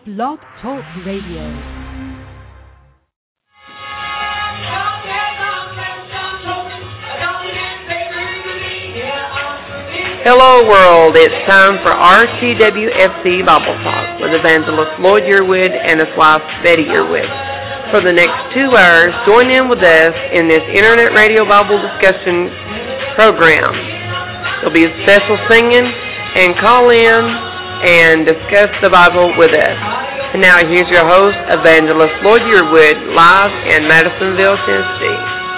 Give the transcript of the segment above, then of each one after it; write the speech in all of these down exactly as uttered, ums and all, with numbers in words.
Blog Talk Radio. Hello world, it's time for R T W F C Bible Talk with Evangelist Lloyd Yearwood and his wife Betty Yearwood. For the next two hours, join in with us in this Internet Radio Bible discussion program. There'll be special singing and call in and discuss the Bible with us. And now here's your host, Evangelist Lloyd Yearwood, live in Madisonville, Tennessee.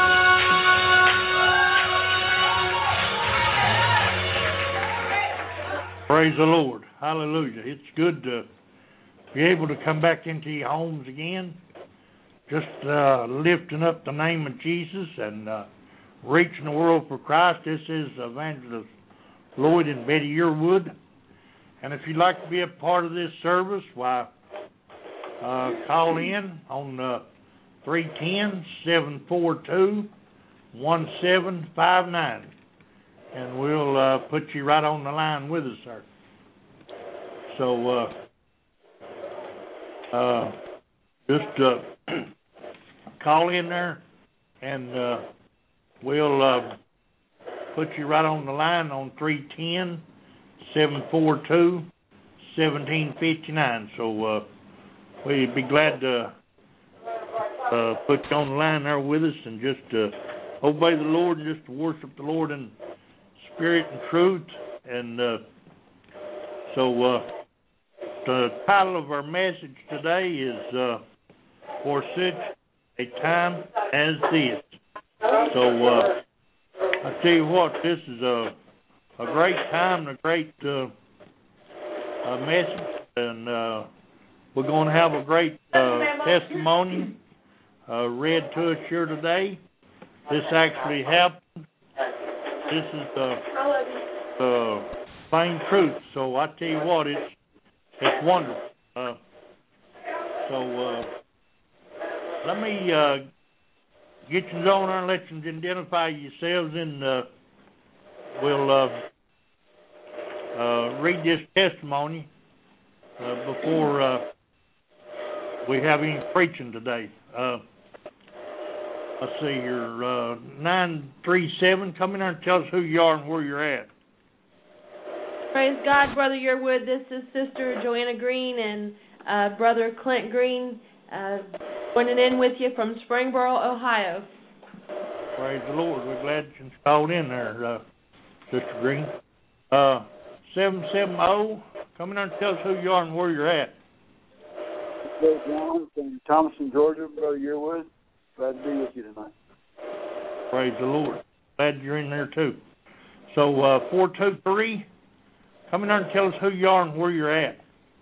Praise the Lord. Hallelujah. It's good to be able to come back into your homes again, just uh, lifting up the name of Jesus and uh, reaching the world for Christ. This is Evangelist Lloyd and Betty Yearwood. And if you'd like to be a part of this service, why, uh, call in on uh, three one zero, seven four two, one seven five nine. And we'll uh, put you right on the line with us, sir. So, uh, uh, just uh, call in there, and uh, we'll uh, put you right on the line on three one zero, seven four two, one seven five nine. So, uh, we'd be glad to uh, put you on the line there with us and just uh, obey the Lord and just to worship the Lord in spirit and truth. And uh, so uh, the title of our message today is uh, For Such a Time as This. So uh, I tell you what, this is a, a great time, a great uh, uh, message, and uh, we're going to have a great uh, testimony uh, read to us here today. This actually happened. This is the, the plain truth. So I tell you what, it's it's wonderful. Uh, so uh, let me uh, get you on there and let you identify yourselves, and uh, we'll uh, uh, read this testimony uh, before uh, we have any preaching today. Uh, Let's see, you're uh, nine three seven. Come in there and tell us who you are and where you're at. Praise God, Brother Yearwood. This is Sister Joanna Green and uh, Brother Clint Green uh, joining in with you from Springboro, Ohio. Praise the Lord. We're glad you called in there, uh, Sister Green. Uh, seven seven zero. Come in there and tell us who you are and where you're at. Brother John from Thomaston, Georgia. Brother Yearwood. Glad to be with you tonight. Praise the Lord. Glad you're in there too. So, uh, four two three, come in there and tell us who you are and where you're at.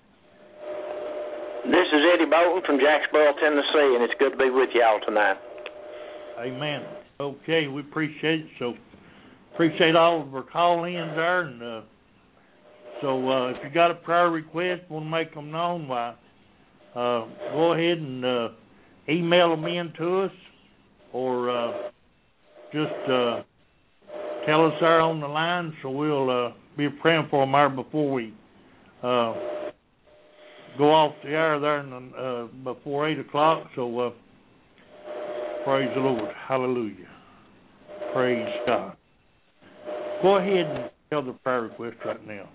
This is Eddie Bolton from Jacksboro, Tennessee, and it's good to be with y'all tonight. Amen. Okay, we appreciate it. So, appreciate all of our call-ins there. And uh, so, uh, if you got a prayer request, want to make them known, why, uh, go ahead and uh, email them in to us, or uh, just uh, tell us there on the line, so we'll uh, be praying for them there before we uh, go off the air there in the, uh, before eight o'clock. So uh, praise the Lord. Hallelujah. Praise God. Go ahead and tell the prayer request right now.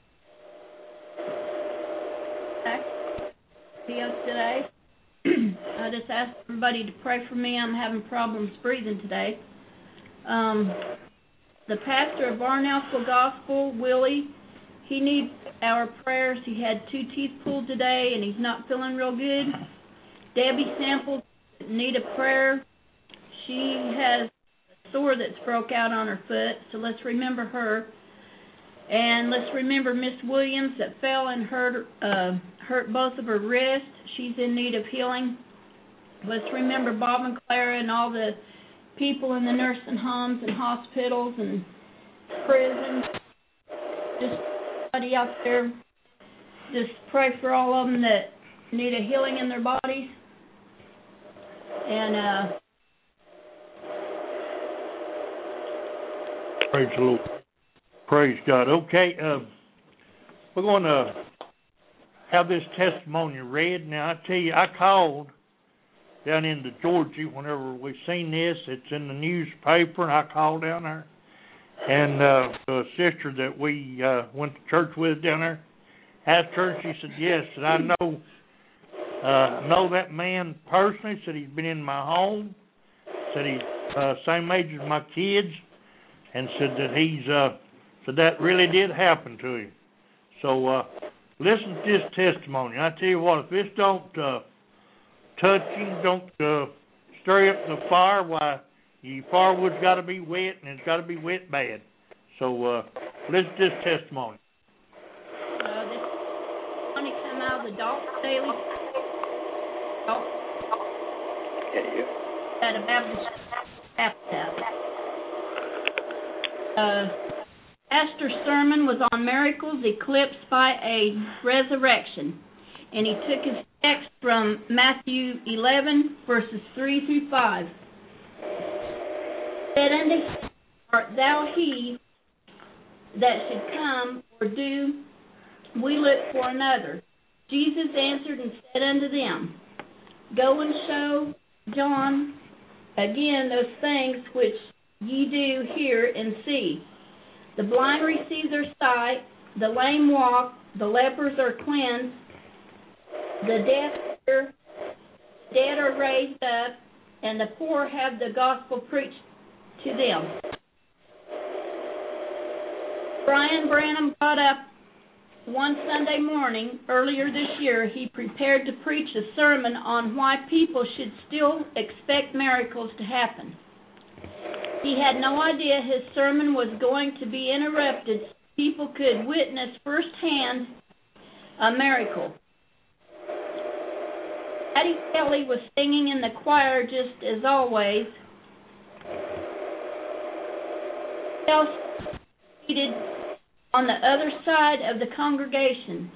See us today. I just asked everybody to pray for me. I'm having problems breathing today. Um, the pastor of Barnelsville Gospel, Willie, he needs our prayers. He had two teeth pulled today, and he's not feeling real good. Debbie Sample need a prayer. She has a sore that's broke out on her foot, so let's remember her. And let's remember Miss Williams that fell and hurt uh, hurt both of her wrists. She's in need of healing. Let's remember Bob and Clara and all the people in the nursing homes and hospitals and prisons. Just everybody out there. Just pray for all of them that need a healing in their bodies. And uh, praise the Lord. Praise God. Okay, uh, we're going to have this testimony read. Now, I tell you, I called down into Georgia whenever we seen this. It's in the newspaper, and I called down there. And uh, the sister that we uh, went to church with down there asked her, she said, yes, said, I know uh, know that man personally, said he's been in my home, said he's uh, same age as my kids, and said that he's, uh, said that really did happen to him. So uh, listen to this testimony. I tell you what, if this don't uh, touch you, don't uh, stir up the fire, why, your firewood's got to be wet, and it's got to be wet bad. So uh, listen to this testimony. Uh, this testimony come out of the Dalton Daily. Yeah, you. At a Baptist Baptist. Uh, Pastor's sermon was on miracles eclipsed by a resurrection, and he took his text from Matthew eleven, verses three through five. Said unto him, art thou he that should come, or do we look for another? Jesus answered and said unto them, go and show John again those things which ye do hear and see. The blind receive their sight, the lame walk, the lepers are cleansed, the deaf hear, the dead are raised up, and the poor have the gospel preached to them. Brian Branham got up one Sunday morning earlier this year. He prepared to preach a sermon on why people should still expect miracles to happen. He had no idea his sermon was going to be interrupted so people could witness firsthand a miracle. Patty Kelly was singing in the choir just as always. Seated on the other side of the congregation,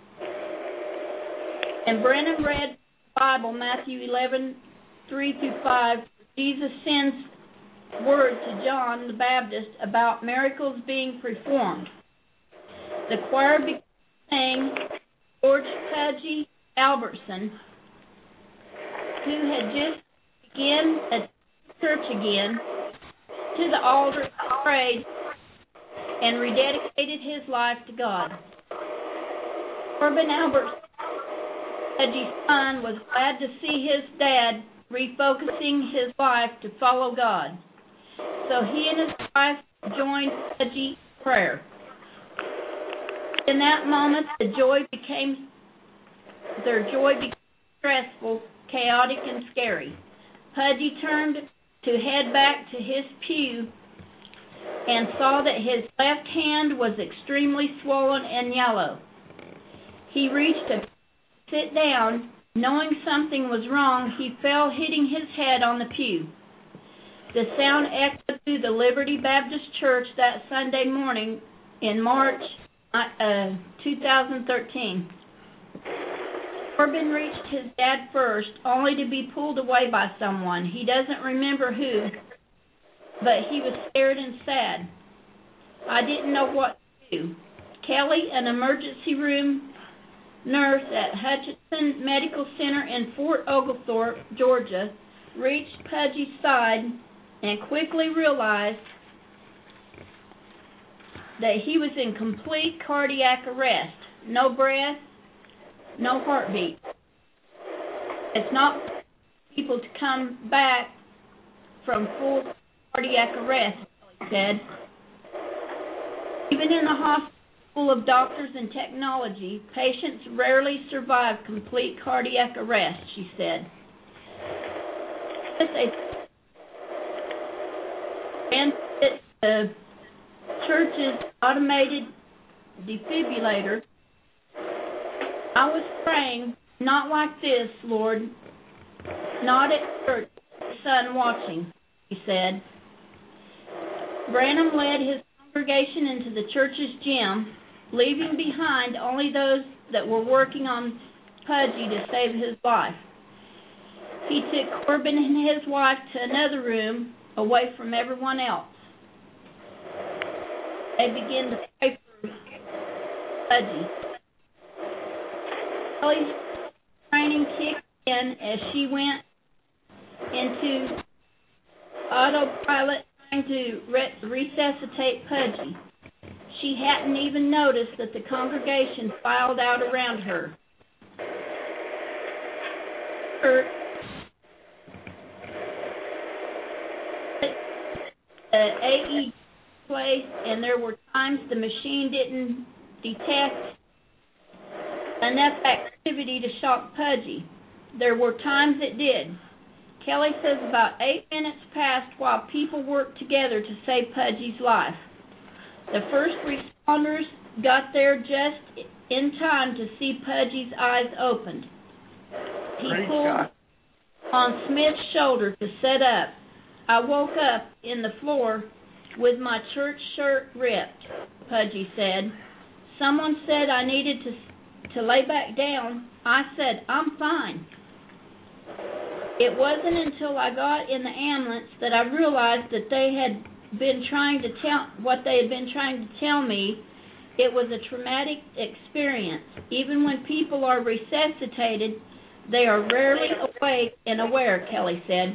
and Brennan read the Bible, Matthew eleven, three through five. Jesus sends word to John the Baptist about miracles being performed. The choir began saying George Pudgy Albertson, who had just begun at church again, to the altar, prayed, and rededicated his life to God. Corbin Albertson, Pudgy's son, was glad to see his dad refocusing his life to follow God. So he and his wife joined Pudgy in prayer. In that moment, the joy became their joy became stressful, chaotic, and scary. Pudgy turned to head back to his pew and saw that his left hand was extremely swollen and yellow. He reached to sit down. Knowing something was wrong, he fell, hitting his head on the pew. The sound echoed through the Liberty Baptist Church that Sunday morning in March uh, two thousand thirteen. Corbin reached his dad first, only to be pulled away by someone. He doesn't remember who, but he was scared and sad. I didn't know what to do. Kelly, an emergency room nurse at Hutchinson Medical Center in Fort Oglethorpe, Georgia, reached Pudgy's side and quickly realized that he was in complete cardiac arrest. No breath, no heartbeat. It's not people to come back from full cardiac arrest, he said. Even in the hospital full of doctors and technology, patients rarely survive complete cardiac arrest, she said. And the church's automated defibrillator. I was praying, not like this, Lord, not at church, son watching, he said. Branham led his congregation into the church's gym, leaving behind only those that were working on Pudgy to save his life. He took Corbin and his wife to another room away from everyone else. They began to pray for Pudgy. Kelly's training kicked in as she went into autopilot trying to re- resuscitate Pudgy. She hadn't even noticed that the congregation filed out around her. Her the A E place, and there were times the machine didn't detect enough activity to shock Pudgy. There were times it did. Kelly says about eight minutes passed while people worked together to save Pudgy's life. The first responders got there just in time to see Pudgy's eyes opened. He Great pulled shot. on Smith's shoulder to set up. I woke up in the floor with my church shirt ripped, Pudgy said. Someone said I needed to to lay back down. I said, I'm fine. It wasn't until I got in the ambulance that I realized that they had been trying to tell what they had been trying to tell me. It was a traumatic experience. Even when people are resuscitated, they are rarely awake and aware, Kelly said.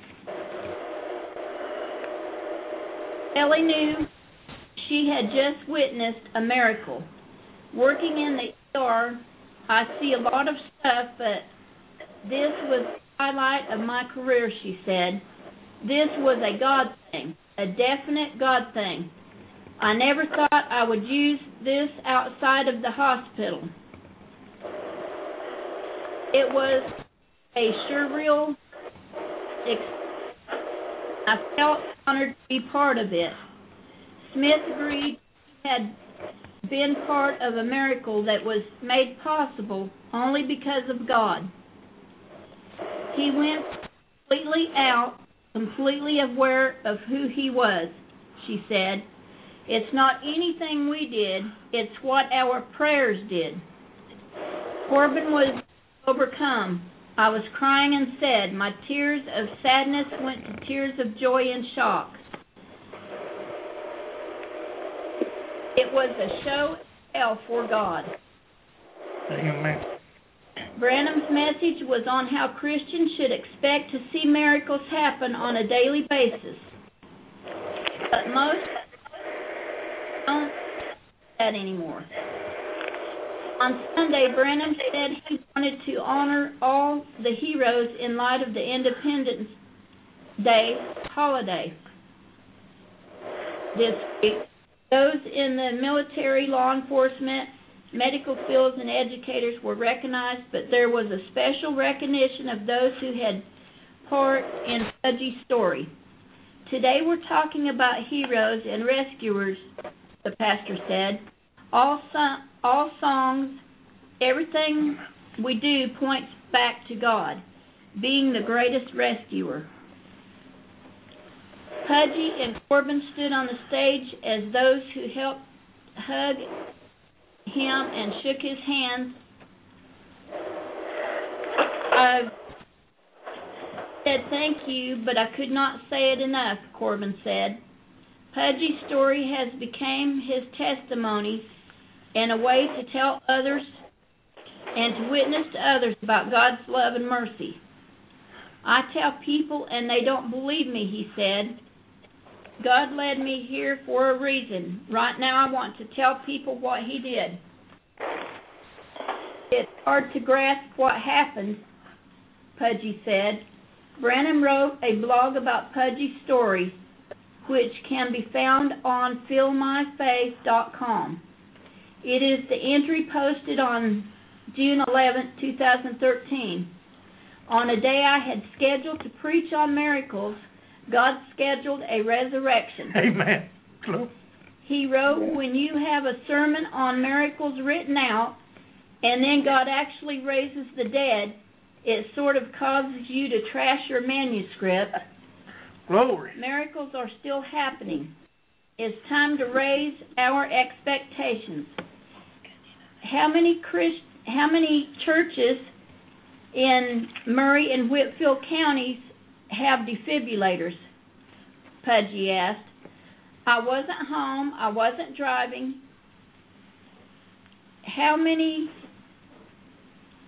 Kelly knew she had just witnessed a miracle. Working in the E R, I see a lot of stuff, but this was the highlight of my career, she said. This was a God thing, a definite God thing. I never thought I would use this outside of the hospital. It was a surreal experience. I felt honored to be part of it. Smith agreed he had been part of a miracle that was made possible only because of God. He went completely out, completely aware of who he was, she said. It's not anything we did, it's what our prayers did. Corbin was overcome. I was crying and sad. My tears of sadness went to tears of joy and shock. It was a show and tell for God. Amen. Branham's message was on how Christians should expect to see miracles happen on a daily basis. But most don't do that anymore. On Sunday, Branham said he wanted to honor all the heroes in light of the Independence Day holiday this week. Those in the military, law enforcement, medical fields, and educators were recognized, but there was a special recognition of those who had part in Pudgy's story. Today we're talking about heroes and rescuers, the pastor said. All, so- all songs, everything we do points back to God, being the greatest rescuer. Pudgy and Corbin stood on the stage as those who helped hug him and shook his hand. I said thank you, but I could not say it enough, Corbin said. Pudgy's story has become his testimony and a way to tell others and to witness to others about God's love and mercy. I tell people and they don't believe me, he said. God led me here for a reason. Right now I want to tell people what he did. It's hard to grasp what happened, Pudgy said. Branham wrote a blog about Pudgy's story, which can be found on fill my faith dot com. It is the entry posted on June eleventh, twenty thirteen. On a day I had scheduled to preach on miracles, God scheduled a resurrection. Amen. Hello. He wrote, when you have a sermon on miracles written out, and then God actually raises the dead, it sort of causes you to trash your manuscript. Glory. Miracles are still happening. It's time to raise our expectations. How many Christ, how many churches in Murray and Whitfield counties have defibrillators? Pudgy asked. I wasn't home. I wasn't driving. How many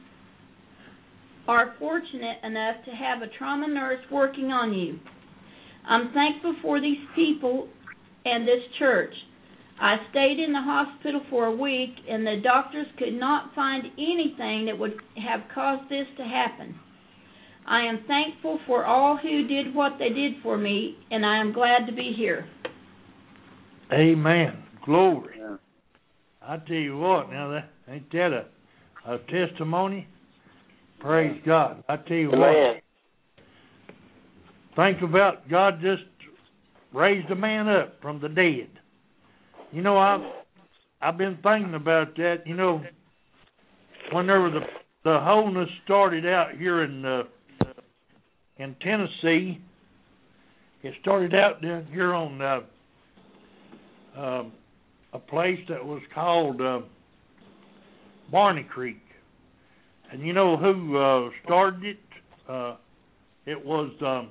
are fortunate enough to have a trauma nurse working on you. I'm thankful for these people and this church. I stayed in the hospital for a week, and the doctors could not find anything that would have caused this to happen. I am thankful for all who did what they did for me, and I am glad to be here. Amen. Glory. Yeah. I tell you what, now that ain't that a, a testimony? Praise God. I tell you Amen. what. Think about God just raised a man up from the dead. You know, I've I've been thinking about that. You know, whenever the the wholeness started out here in uh, in Tennessee, it started out down here on uh, uh, a place that was called uh, Barney Creek. And you know who uh, started it? Uh, it was um,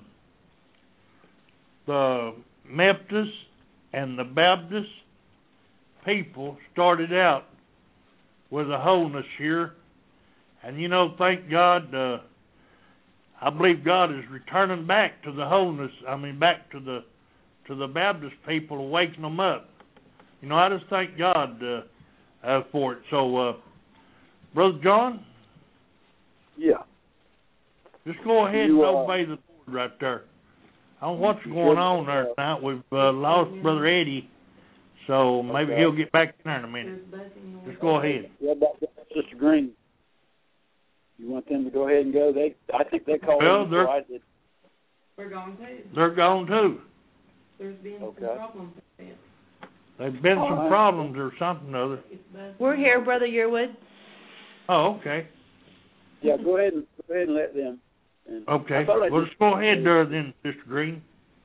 the Methodist and the Baptist people started out with a wholeness here. And you know, thank God, uh, I believe God is returning back to the wholeness, I mean back to the to the Baptist people, waking them up. You know, I just thank God uh, uh, for it. So, uh, Brother John? Yeah. Just go ahead You, and uh, obey the Lord right there. I don't know what's going on there tonight. We've uh, lost Brother Eddie, so maybe Okay. he'll get back in there in a minute. Just go ahead. What about Sister Green? You want them to go ahead and go? They, I think they called Well, in they're- before I did. We're going to. They're gone too. There's been Okay. some problems with it. There've been All some right. problems or something or other. It's buzzing. We're here, Brother Yearwood. Oh, okay. Yeah, go ahead and go ahead and let them. And Okay. I thought I Well, did- just go ahead there then, Sister Green.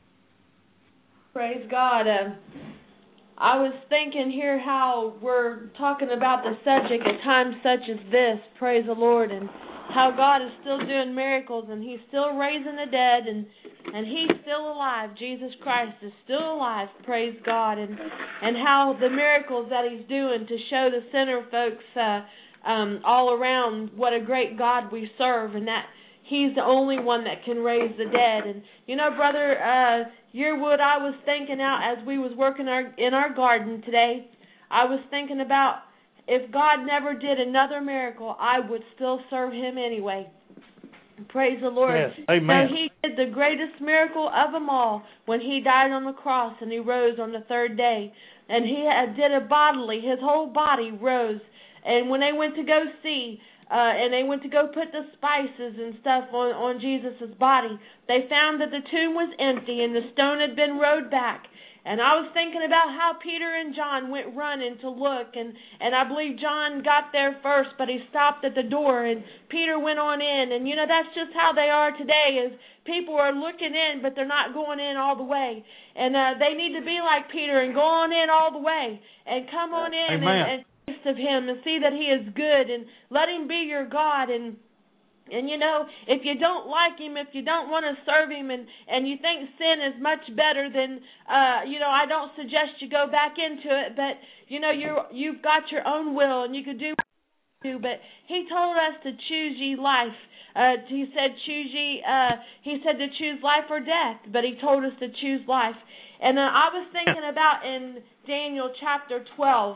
Praise God. Uh, I was thinking here how we're talking about the subject at times such as this, praise the Lord, and how God is still doing miracles and He's still raising the dead and and He's still alive. Jesus Christ is still alive, praise God, and and how the miracles that He's doing to show the sinner folks uh, um, all around what a great God we serve, and that He's the only one that can raise the dead. And you know, Brother uh, Yearwood, I was thinking out as we was working our in our garden today, I was thinking about if God never did another miracle, I would still serve Him anyway. Praise the Lord. Yes, amen. So He did the greatest miracle of them all when He died on the cross and He rose on the third day. And He had, did it bodily. His whole body rose. And when they went to go see, uh, and they went to go put the spices and stuff on, on Jesus' body, they found that the tomb was empty and the stone had been rolled back. And I was thinking about how Peter and John went running to look, and, and I believe John got there first, but he stopped at the door, and Peter went on in. And, you know, that's just how they are today, is people are looking in, but they're not going in all the way. And uh, they need to be like Peter and go on in all the way and come on in and, and taste of Him and see that He is good and let Him be your God. And And, you know, if you don't like Him, if you don't want to serve Him, and, and you think sin is much better, then, uh, you know, I don't suggest you go back into it. But, you know, you're, you've got your own will, and you could do what you do. But He told us to choose ye life. Uh, he said choose ye, uh, He said to choose life or death, but He told us to choose life. And uh, I was thinking about in Daniel chapter twelve,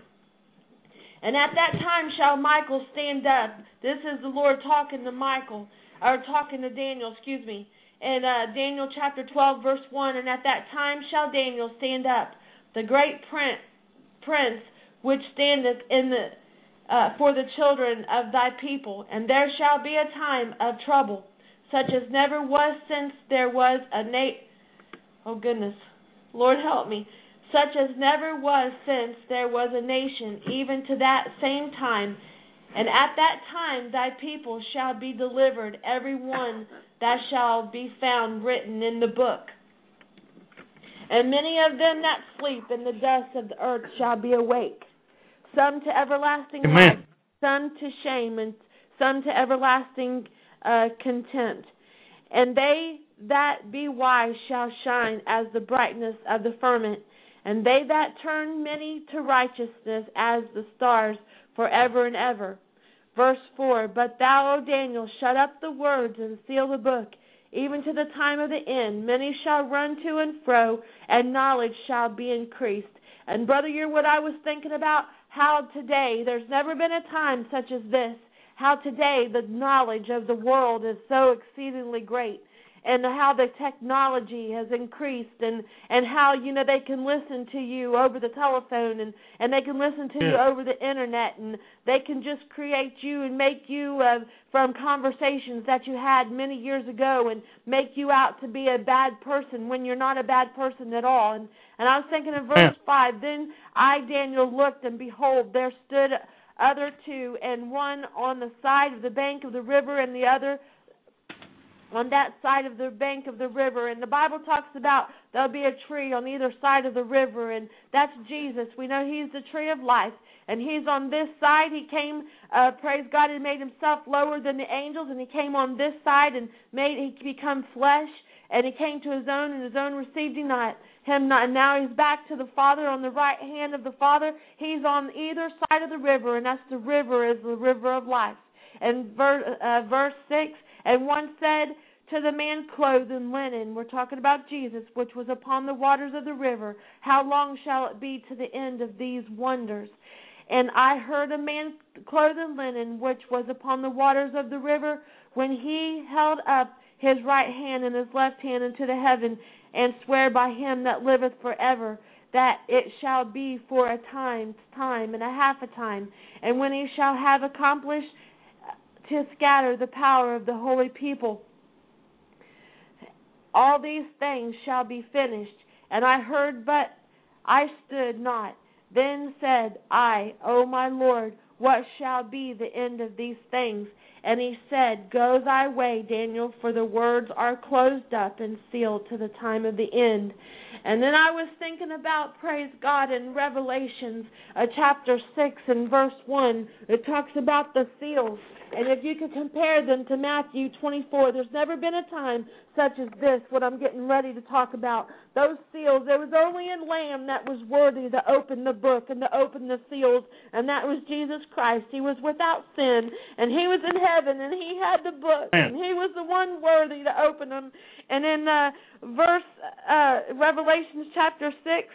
and at that time shall Michael stand up. This is the Lord talking to Michael, or talking to Daniel, excuse me. In uh, Daniel chapter twelve, verse one, and at that time shall Daniel stand up, the great prince, prince which standeth in the uh, for the children of thy people. And there shall be a time of trouble, such as never was since there was a na- Oh, goodness. Lord help me. Such as never was since there was a nation, even to that same time. And at that time thy people shall be delivered, every one that shall be found written in the book. And many of them that sleep in the dust of the earth shall be awake, some to everlasting Amen. life, some to shame, and some to everlasting uh, contempt. And they that be wise shall shine as the brightness of the firmament, and they that turn many to righteousness as the stars forever and ever. Verse four, But thou, O Daniel, shut up the words and seal the book, even to the time of the end. Many shall run to and fro, and knowledge shall be increased. And Brother Yearwood, I was thinking about how today, there's never been a time such as this, how today the knowledge of the world is so exceedingly great, and how the technology has increased, and, and how, you know, they can listen to you over the telephone, and, and they can listen to yeah. you over the internet, and they can just create you and make you uh, from conversations that you had many years ago and make you out to be a bad person when you're not a bad person at all. And, and I was thinking in verse yeah. five, Then I, Daniel, looked, and behold, there stood other two, and one on the side of the bank of the river, and the other on that side of the bank of the river. And the Bible talks about there'll be a tree on either side of the river, and that's Jesus. We know he's the tree of life, and he's on this side. He came, uh, praise God, and made himself lower than the angels, and he came on this side and made he become flesh, and he came to his own, and his own received him not. Him not. And now he's back to the Father, on the right hand of the Father. He's on either side of the river, and that's the river, is the river of life. And ver, uh, verse six, And one said to the man clothed in linen, we're talking about Jesus, which was upon the waters of the river, How long shall it be to the end of these wonders? And I heard a man clothed in linen, which was upon the waters of the river, when he held up his right hand and his left hand unto the heaven, and swear by him that liveth forever, that it shall be for a time, time and a half a time. And when he shall have accomplished to scatter the power of the holy people, all these things shall be finished. And I heard, but I stood not. Then said I, O my Lord, what shall be the end of these things? And he said, Go thy way, Daniel, for the words are closed up and sealed to the time of the end. And then I was thinking about, praise God, in Revelations uh, chapter six and verse one, it talks about the seals. And if you could compare them to Matthew twenty-four, there's never been a time such as this, what I'm getting ready to talk about. Those seals, there was only a lamb that was worthy to open the book and to open the seals, and that was Jesus Christ. He was without sin, and he was in heaven, and he had the book, and he was the one worthy to open them. And in uh, verse uh, Revelation chapter six,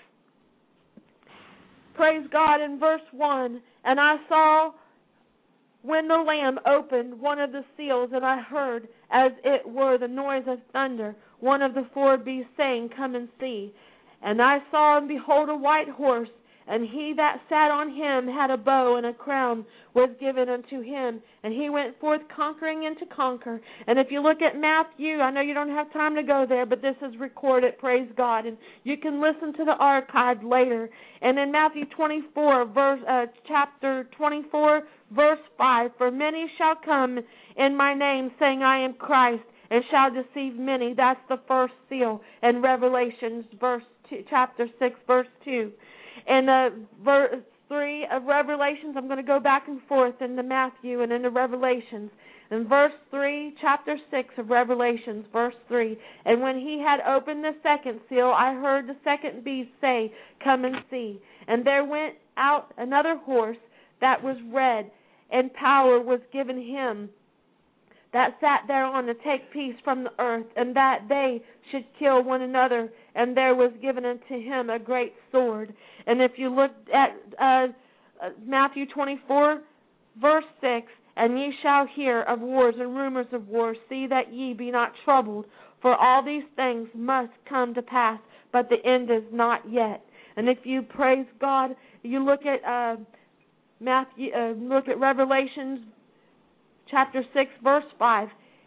praise God, in verse one, and I saw when the Lamb opened one of the seals, and I heard, as it were the noise of thunder, one of the four beasts saying, Come and see. And I saw, and behold, a white horse, and he that sat on him had a bow, and a crown was given unto him, and he went forth conquering and to conquer. And if you look at Matthew, I know you don't have time to go there, but this is recorded, praise God, and you can listen to the archive later. And in Matthew twenty-four, verse, uh, chapter twenty-four, verse five, For many shall come in my name, saying, I am Christ, and shall deceive many. That's the first seal in Revelations, verse two, chapter six, verse two. In uh, verse three of Revelations, I'm going to go back and forth into Matthew and into Revelations. In verse three, chapter six of Revelations, verse three, And when he had opened the second seal, I heard the second beast say, Come and see. And there went out another horse that was red, and power was given him that sat thereon to take peace from the earth, and that they should kill one another. And there was given unto him a great sword. And if you look at uh, Matthew twenty-four, verse six, And ye shall hear of wars and rumors of wars. See that ye be not troubled, for all these things must come to pass, but the end is not yet. And if you praise God, you look at uh, Matthew, uh, look at Revelations chapter six, verse five.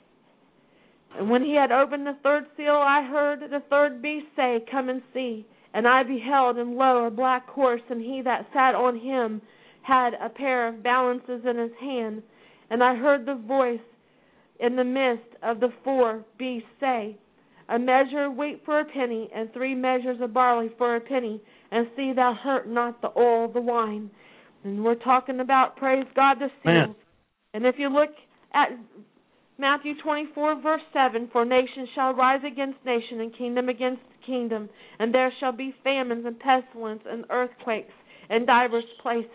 And when he had opened the third seal, I heard the third beast say, Come and see. And I beheld, and lo, a black horse, and he that sat on him had a pair of balances in his hand. And I heard the voice in the midst of the four beasts say, A measure of wheat for a penny, and three measures of barley for a penny, and see thou hurt not the oil of the wine. And we're talking about, praise God, the seals. Man. And if you look at Matthew twenty-four, verse seven, For nation shall rise against nation, and kingdom against kingdom, and there shall be famines and pestilence and earthquakes in divers places.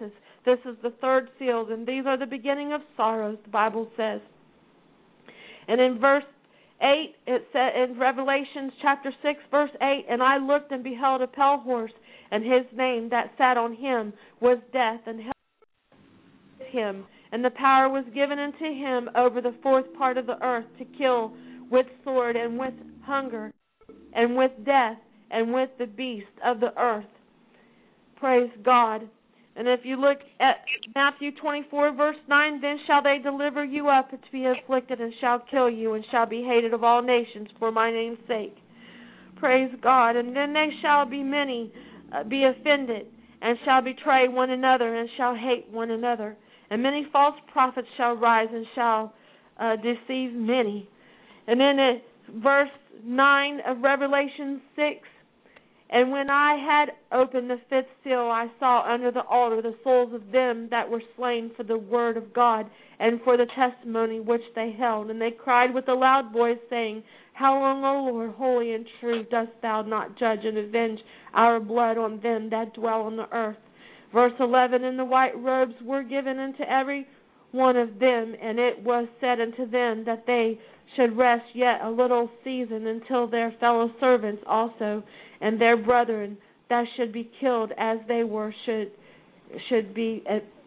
This is the third seal, and these are the beginning of sorrows, the Bible says. And in verse eight, it said in Revelation chapter six, verse eight, and I looked and beheld a pale horse, and his name that sat on him was Death, and hell with him, and the power was given unto him over the fourth part of the earth to kill with sword and with hunger and with death and with the beast of the earth. Praise God. And if you look at Matthew twenty-four, verse nine, then shall they deliver you up to be afflicted, and shall kill you, and shall be hated of all nations for my name's sake. Praise God. And then they shall be many uh, be offended, and shall betray one another, and shall hate one another. And many false prophets shall rise, and shall uh, deceive many. And then at verse nine of Revelation six, and when I had opened the fifth seal, I saw under the altar the souls of them that were slain for the word of God and for the testimony which they held. And they cried with a loud voice, saying, How long, O Lord, holy and true, dost thou not judge and avenge our blood on them that dwell on the earth? Verse eleven, and the white robes were given unto every one of them, and it was said unto them that they should rest yet a little season until their fellow servants also and their brethren that should be killed as they were should should be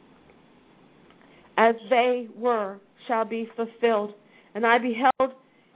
as they were shall be fulfilled. And I beheld,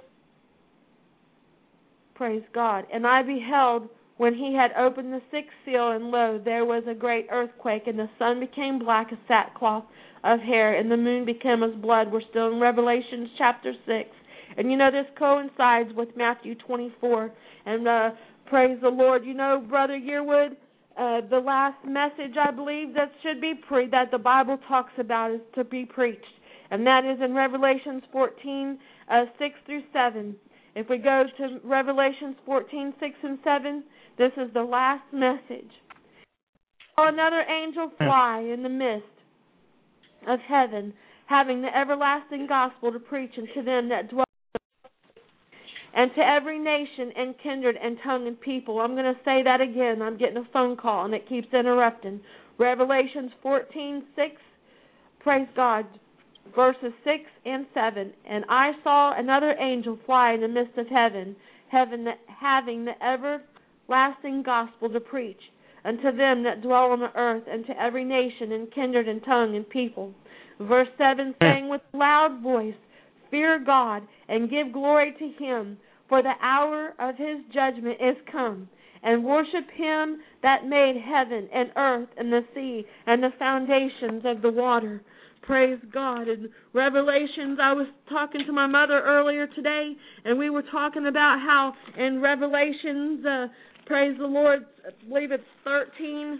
praise God, and I beheld when he had opened the sixth seal, and lo, there was a great earthquake, and the sun became black as sackcloth of hair, and the moon became as blood. We're still in Revelation chapter six. And you know, this coincides with Matthew twenty-four. And uh, praise the Lord. You know, Brother Yearwood, uh, the last message I believe that should be pre that the Bible talks about is to be preached. And that is in Revelations fourteen, uh, six through seven. If we go to Revelations fourteen, six and seven, this is the last message. Another angel fly in the midst of heaven, having the everlasting gospel to preach unto them that dwell, and to every nation and kindred and tongue and people. I'm going to say that again. I'm getting a phone call and it keeps interrupting. Revelations fourteen, six, praise God, verses six and seven. And I saw another angel fly in the midst of heaven, heaven that, having the everlasting gospel to preach unto them that dwell on the earth, and to every nation and kindred and tongue and people. Verse seven, saying with loud voice, Fear God, and give glory to him, for the hour of his judgment is come, and worship him that made heaven and earth and the sea and the foundations of the water. Praise God. In Revelations, I was talking to my mother earlier today, and we were talking about how in Revelations, uh, praise the Lord, I believe it's thirteen.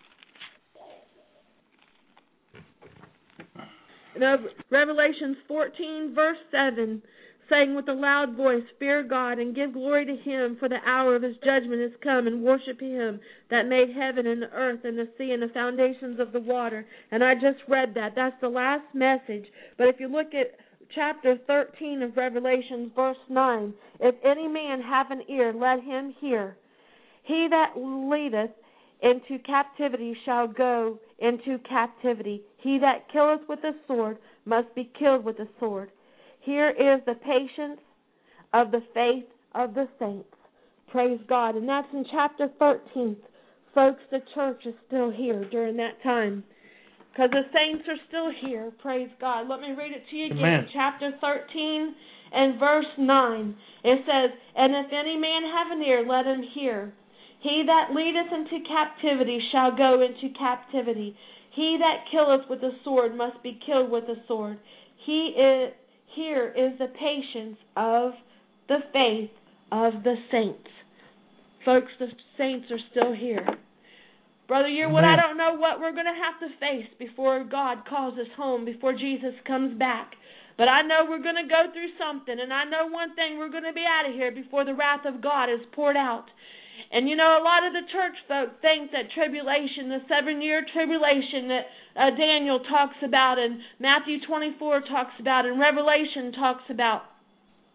No, Revelations fourteen, verse seven, saying with a loud voice, Fear God, and give glory to him, for the hour of his judgment is come, and worship him that made heaven and the earth and the sea and the foundations of the water. And I just read that. That's the last message. But if you look at chapter thirteen of Revelations, verse nine, If any man have an ear, let him hear. He that leadeth into captivity shall go into captivity. He that killeth with a sword must be killed with a sword. Here is the patience of the faith of the saints. Praise God. And that's in chapter thirteen. Folks, the church is still here during that time, because the saints are still here. Praise God. Let me read it to you again. Amen. Chapter thirteen and verse nine. It says, And if any man have an ear, let him hear. He that leadeth into captivity shall go into captivity. He that killeth with a sword must be killed with a sword. He is, here is the patience of the faith of the saints. Folks, the saints are still here. Brother Yearwood, I don't know what we're going to have to face before God calls us home, before Jesus comes back. But I know we're going to go through something, and I know one thing, we're going to be out of here before the wrath of God is poured out. And you know, a lot of the church folk think that tribulation, the seven-year tribulation that uh, Daniel talks about and Matthew twenty-four talks about and Revelation talks about,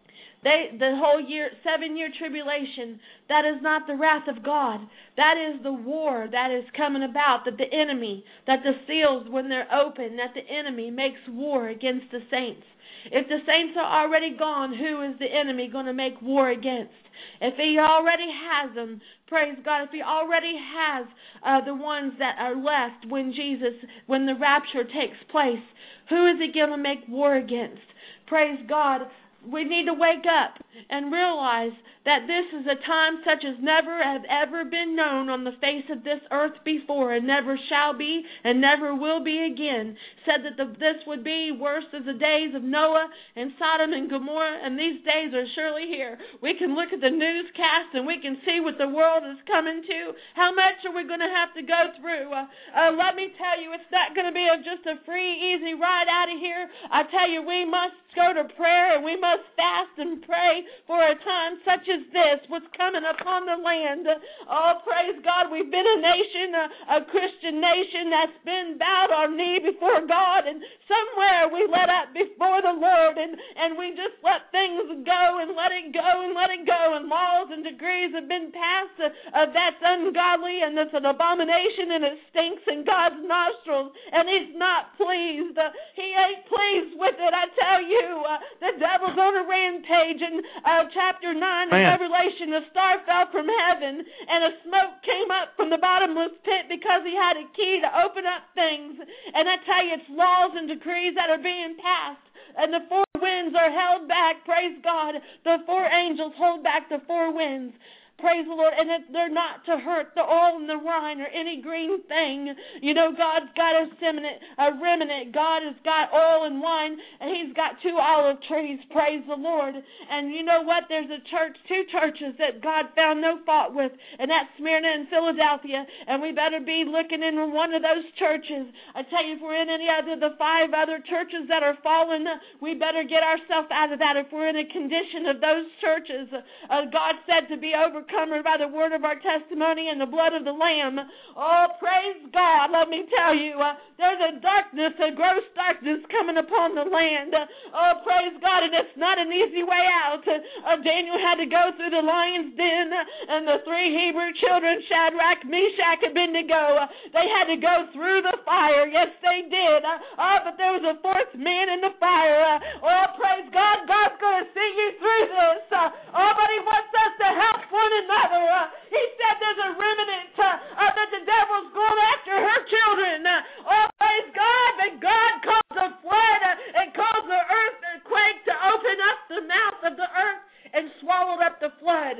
They, the whole year, seven-year tribulation, that is not the wrath of God. That is the war that is coming about, that the enemy, that the seals, when they're open, that the enemy makes war against the saints. If the saints are already gone, who is the enemy going to make war against? If he already has them, praise God, if he already has uh, the ones that are left when Jesus, when the rapture takes place, who is he going to make war against? Praise God. We need to wake up and realize that this is a time such as never has ever been known on the face of this earth before, and never shall be, and never will be again. Said that the, this would be worse as the days of Noah and Sodom and Gomorrah, and these days are surely here. We can look at the newscast and we can see what the world is coming to. How much are we going to have to go through? Uh, uh, let me tell you, it's not going to be a, just a free, easy ride out of here. I tell you, we must go to prayer and we must fast and pray for a time such as this, what's coming upon the land. Oh, praise God, we've been a nation, a, a Christian nation that's been bowed our knee before God, and somewhere we let up before the Lord, and, and we just let things go and let it go and let it go, and laws and decrees have been passed uh, uh, that's ungodly, and it's an abomination, and it stinks in God's nostrils, and He's not pleased. Uh, he ain't pleased with it, I tell you. Uh, the devil's on a rampage. In uh, chapter nine of Revelation, a star fell from heaven, and a smoke came up from the bottomless pit because he had a key to open up things. And I tell you, it's laws and decrees that are being passed, and the four winds are held back. Praise God. The four angels hold back the four winds. Praise the Lord. And it, they're not to hurt the oil and the wine or any green thing. You know, God's got a remnant. A remnant. God has got oil and wine, and He's got two olive trees. Praise the Lord. And you know what? There's a church, two churches that God found no fault with, and that's Smyrna and Philadelphia. And we better be looking in one of those churches. I tell you, if we're in any other the five other churches that are fallen, we better get ourselves out of that. If we're in a condition of those churches, uh, God said to be overcome by the word of our testimony and the blood of the Lamb. Oh, praise God. Let me tell you, uh, there's a darkness, a gross darkness coming upon the land. Uh, oh, praise God, and it's not an easy way out. Uh, Daniel had to go through the lion's den, uh, and the three Hebrew children, Shadrach, Meshach, and Abednego, uh, they had to go through the fire. Yes, they did. Uh, oh, but there was a fourth man in the fire. Uh, oh, praise God. God's going to see you through this. Uh, oh, but He wants us to help one another. Uh, he said there's a remnant uh, uh, that the devil's going after her children. Uh, oh, praise God, that God caused a flood uh, and caused the earthquake to open up the mouth of the earth and swallowed up the flood.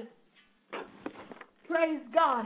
Praise God.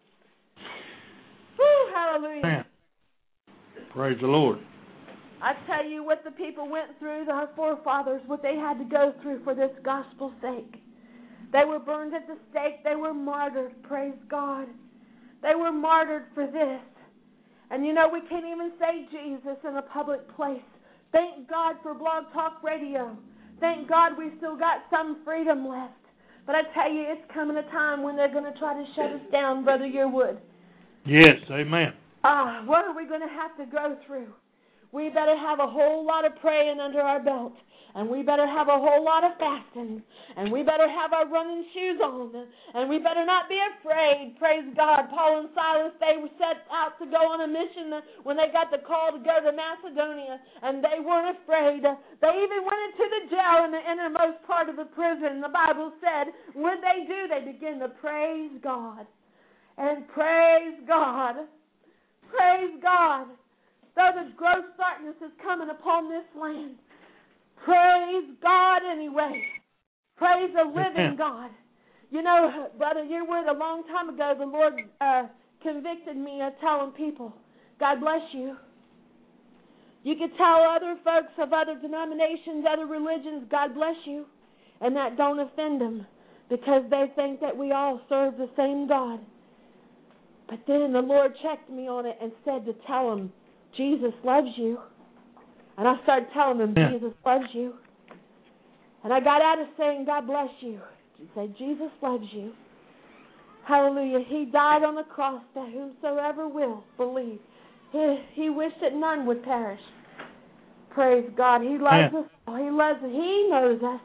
Whew, hallelujah. Praise the Lord. I tell you what the people went through, our forefathers, what they had to go through for this gospel's sake. They were burned at the stake. They were martyred. Praise God. They were martyred for this. And you know, we can't even say Jesus in a public place. Thank God for Blog Talk Radio. Thank God we still got some freedom left. But I tell you, it's coming a time when they're going to try to shut us down, Brother Yearwood. Yes, amen. Ah, what are we going to have to go through? We better have a whole lot of praying under our belt. And we better have a whole lot of fasting. And we better have our running shoes on. And we better not be afraid. Praise God. Paul and Silas, they were set out to go on a mission when they got the call to go to Macedonia. And they weren't afraid. They even went into the jail in the innermost part of the prison. The Bible said, what they do, they begin to praise God. And praise God. Praise God. Though the gross darkness is coming upon this land, praise God anyway. Praise the living God. You know, Brother Yearwood, a long time ago, the Lord uh, convicted me of telling people, God bless you. You could tell other folks of other denominations, other religions, God bless you, and that don't offend them because they think that we all serve the same God. But then the Lord checked me on it and said to tell them, Jesus loves you. And I started telling them, yeah. Jesus loves you. And I got out of saying, God bless you. He said, Jesus loves you. Hallelujah. He died on the cross that whosoever will believe. He, he wished that none would perish. Praise God. He loves yeah. us. He loves us. He knows us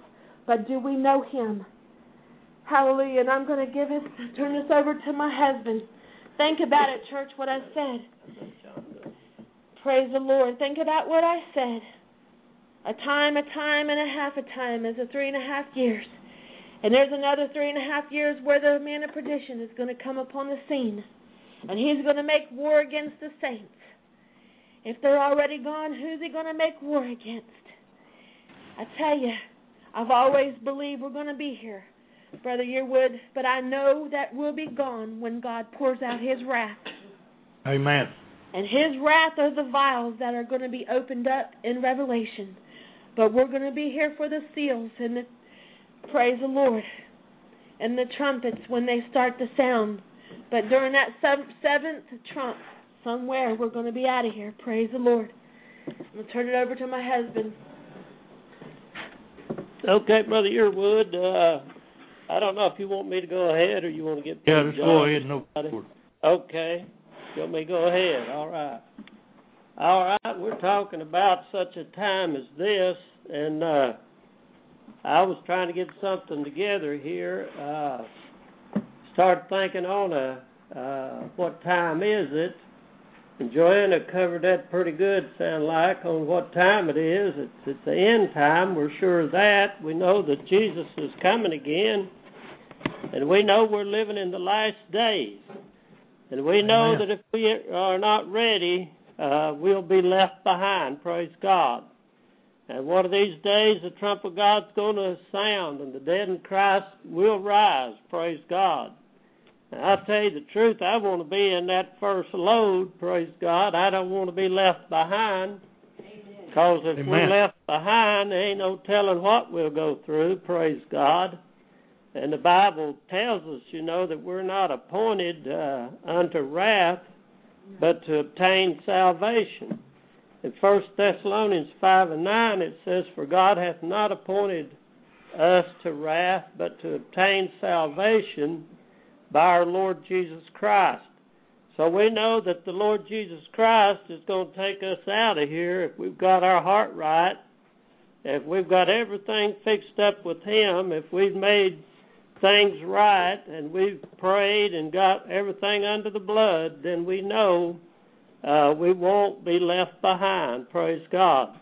but do we know Him? Hallelujah. And I'm going to give this, turn this over to my husband. Think about it, church, what I said. Praise the Lord. Think about what I said. A time, a time, and a half a time is a three and a half years. And there's another three and a half years where the man of perdition is going to come upon the scene. And he's going to make war against the saints. If they're already gone, who's he going to make war against? I tell you, I've always believed we're going to be here, Brother Yearwood, but I know that we'll be gone when God pours out His wrath. Amen. And His wrath are the vials that are going to be opened up in Revelation. But we're going to be here for the seals and the, praise the Lord, and the trumpets when they start to sound. But during that seventh trump, somewhere we're going to be out of here. Praise the Lord. I'm going to turn it over to my husband. Okay, Brother Yearwood, uh, I don't know if you want me to go ahead or you want to get... Yeah, just go ahead. No. Okay. You want me to go ahead? All right. All right, we're talking about such a time as this, and uh, I was trying to get something together here. Uh, started thinking on a, uh, what time is it? And Joanna covered that pretty good, sound like, on what time it is. It's, it's the end time. We're sure of that. We know that Jesus is coming again, and we know we're living in the last days. And we know Amen. That if we are not ready, uh, we'll be left behind, praise God. And one of these days, the trump of God's going to sound, and the dead in Christ will rise, praise God. I'll tell you the truth, I want to be in that first load, praise God. I don't want to be left behind, because if Amen. We're left behind, there ain't no telling what we'll go through, praise God. And the Bible tells us, you know, that we're not appointed uh, unto wrath, but to obtain salvation. In First Thessalonians five and nine, it says, For God hath not appointed us to wrath, but to obtain salvation by our Lord Jesus Christ. So we know that the Lord Jesus Christ is going to take us out of here if we've got our heart right, if we've got everything fixed up with Him, if we've made things right and we've prayed and got everything under the blood, then we know uh, we won't be left behind, praise God.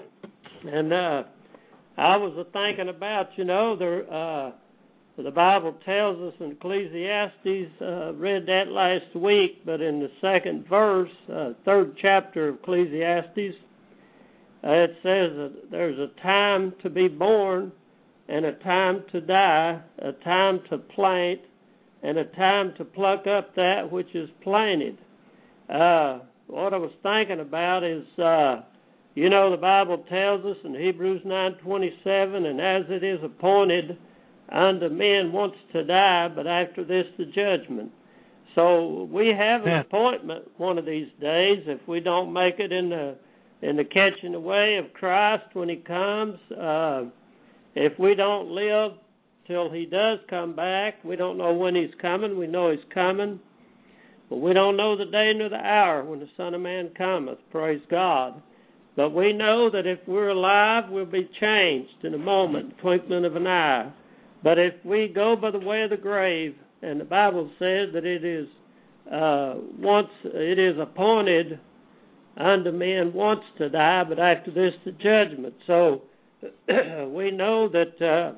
And uh, I was thinking about, you know, the... Uh, The Bible tells us in Ecclesiastes, uh, read that last week, but in the second verse, uh, third chapter of Ecclesiastes, uh, it says that there's a time to be born and a time to die, a time to plant and a time to pluck up that which is planted. Uh, what I was thinking about is, uh, you know, the Bible tells us in Hebrews nine twenty-seven, and as it is appointed unto men once to die, but after this the judgment. So we have an yeah. appointment one of these days. If we don't make it in the in the catching away of Christ when He comes, uh, if we don't live till He does come back, we don't know when He's coming. We know He's coming, but we don't know the day nor the hour when the Son of Man cometh. Praise God. But we know that if we're alive, we'll be changed in a moment, twinkling of an eye. But if we go by the way of the grave, and the Bible says that it is uh, once it is appointed unto men once to die, but after this the judgment. So we know that uh,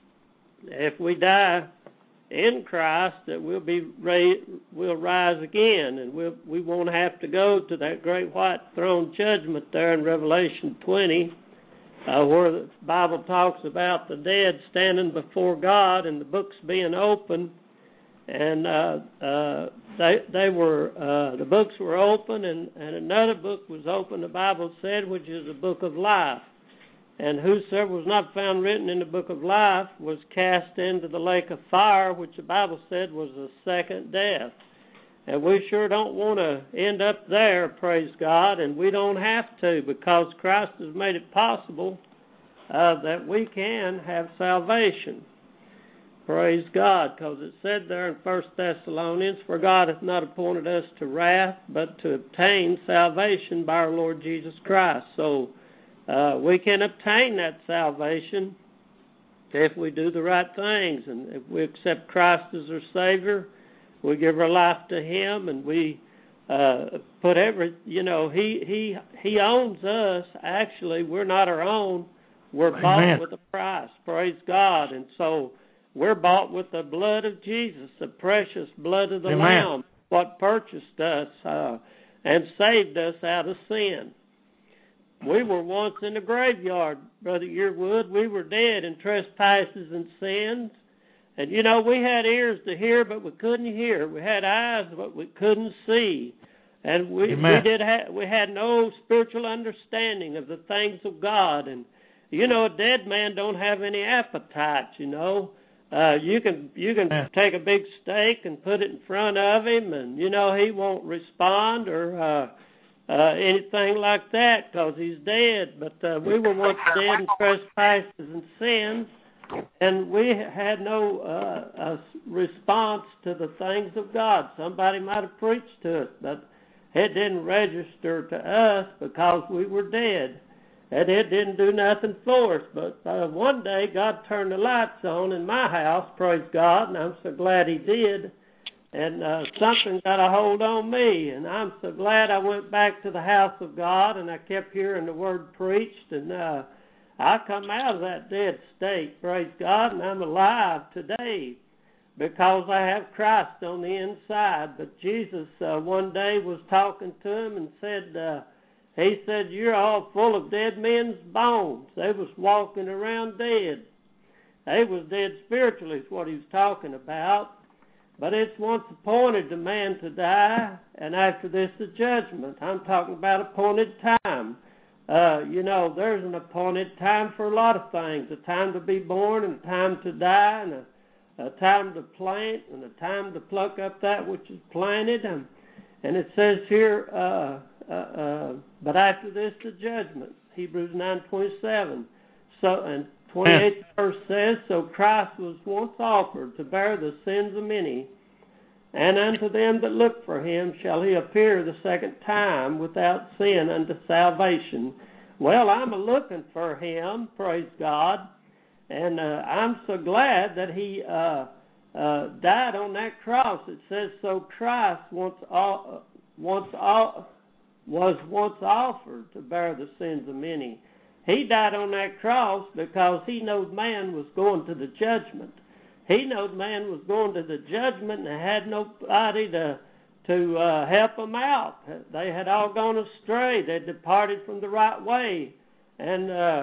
if we die in Christ, that we'll be ra- we'll rise again, and we'll, we won't have to go to that great white throne judgment there in Revelation twenty. Uh, where the Bible talks about the dead standing before God and the books being open, and uh, uh, they they were uh, the books were open, and, and another book was open. The Bible said, which is the book of life, and whosoever was not found written in the book of life was cast into the lake of fire, which the Bible said was the second death. And we sure don't want to end up there, praise God, and we don't have to, because Christ has made it possible uh, that we can have salvation. Praise God, because it said there in First Thessalonians, For God hath not appointed us to wrath, but to obtain salvation by our Lord Jesus Christ. So uh, we can obtain that salvation if we do the right things, and if we accept Christ as our Savior, we give our life to Him, and we uh, put every, you know, He He He owns us. Actually, we're not our own. We're Amen. bought with a price. Praise God. And so we're bought with the blood of Jesus, the precious blood of the Amen. Lamb, what purchased us uh, and saved us out of sin. We were once in the graveyard, Brother Yearwood. We were dead in trespasses and sins. And, you know, we had ears to hear, but we couldn't hear. We had eyes, but we couldn't see. And we Amen. we did ha- we had no spiritual understanding of the things of God. And, you know, a dead man don't have any appetite, you know. Uh, you can you can Yeah. take a big steak and put it in front of him, and, you know, he won't respond or uh, uh, anything like that because he's dead. But uh, we were once dead in trespasses and sins. And we had no uh, uh, response to the things of God. Somebody might have preached to us, but it didn't register to us because we were dead. And it didn't do nothing for us. But uh, one day God turned the lights on in my house, praise God, and I'm so glad He did. And uh, something got a hold on me, and I'm so glad I went back to the house of God, and I kept hearing the Word preached, and uh, I come out of that dead state, praise God, and I'm alive today because I have Christ on the inside. But Jesus uh, one day was talking to him and said, uh, he said, you're all full of dead men's bones. They was walking around dead. They was dead spiritually is what he was talking about. But it's once appointed to man to die, and after this the judgment. I'm talking about appointed time. Uh, you know, there's an appointed time for a lot of things, a time to be born and a time to die and a, a time to plant and a time to pluck up that which is planted. And, and it says here, uh, uh, uh, but after this the judgment, Hebrews nine twenty-seven. So, and twenty-eighth verse says, so Christ was once offered to bear the sins of many, and unto them that look for him shall he appear the second time without sin unto salvation. Well, I'm a-looking for him, praise God, and uh, I'm so glad that he uh, uh, died on that cross. It says, so Christ once, all, once all, was once offered to bear the sins of many. He died on that cross because he knowed man was going to the judgment. He knowed man was going to the judgment and had nobody to to uh, help them out. They had all gone astray. They departed from the right way. And uh,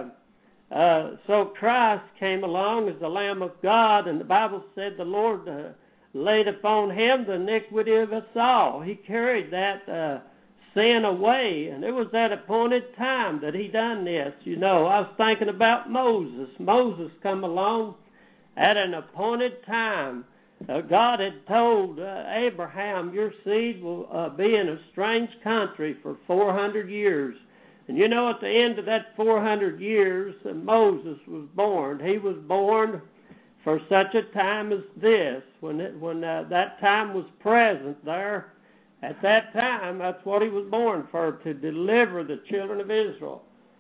uh, so Christ came along as the Lamb of God, and the Bible said the Lord uh, laid upon him the iniquity of us all. He carried that uh, sin away, and it was that appointed time that he done this. You know, I was thinking about Moses. Moses come along at an appointed time. Uh, God had told uh, Abraham, your seed will uh, be in a strange country for four hundred years. And you know, at the end of that four hundred years, uh, Moses was born. He was born for such a time as this. When it, when uh, that time was present there, at that time, that's what he was born for, to deliver the children of Israel.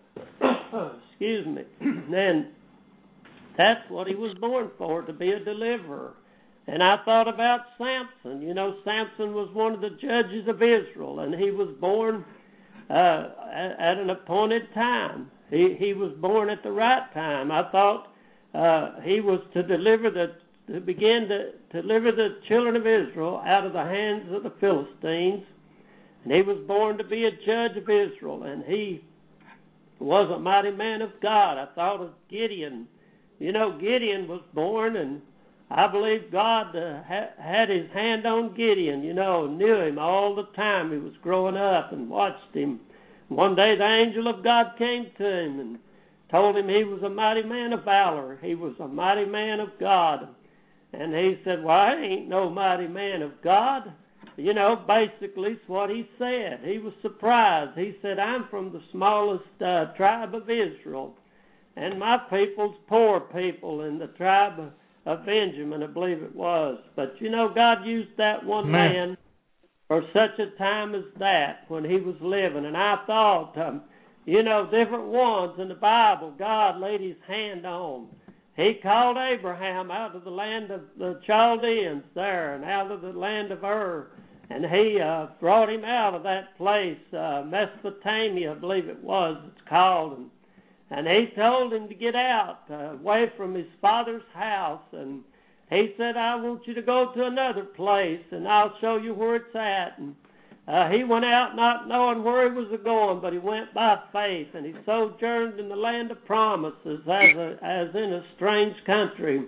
Excuse me. And that's what he was born for, to be a deliverer. And I thought about Samson. You know, Samson was one of the judges of Israel, and he was born uh, at, at an appointed time. He he was born at the right time. I thought uh, he was to deliver the to begin to, to deliver the children of Israel out of the hands of the Philistines, and he was born to be a judge of Israel, and he was a mighty man of God. I thought of Gideon. You know, Gideon was born, and I believe God uh, ha- had his hand on Gideon, you know, knew him all the time he was growing up and watched him. One day the angel of God came to him and told him he was a mighty man of valor. He was a mighty man of God. And he said, well, I ain't no mighty man of God. You know, basically it's what he said. He was surprised. He said, I'm from the smallest uh, tribe of Israel, and my people's poor people in the tribe of of Benjamin, I believe it was. But, you know, God used that one man, man for such a time as that when he was living. And I thought, um, you know, different ones in the Bible God laid his hand on. he called Abraham out of the land of the Chaldeans there and out of the land of Ur, and he uh, brought him out of that place, uh, Mesopotamia, I believe it was, it's called, and, and he told him to get out, uh, away from his father's house, and he said, I want you to go to another place, and I'll show you where it's at. And uh, he went out not knowing where he was going, but he went by faith, and he sojourned in the land of promises as, a, as in a strange country.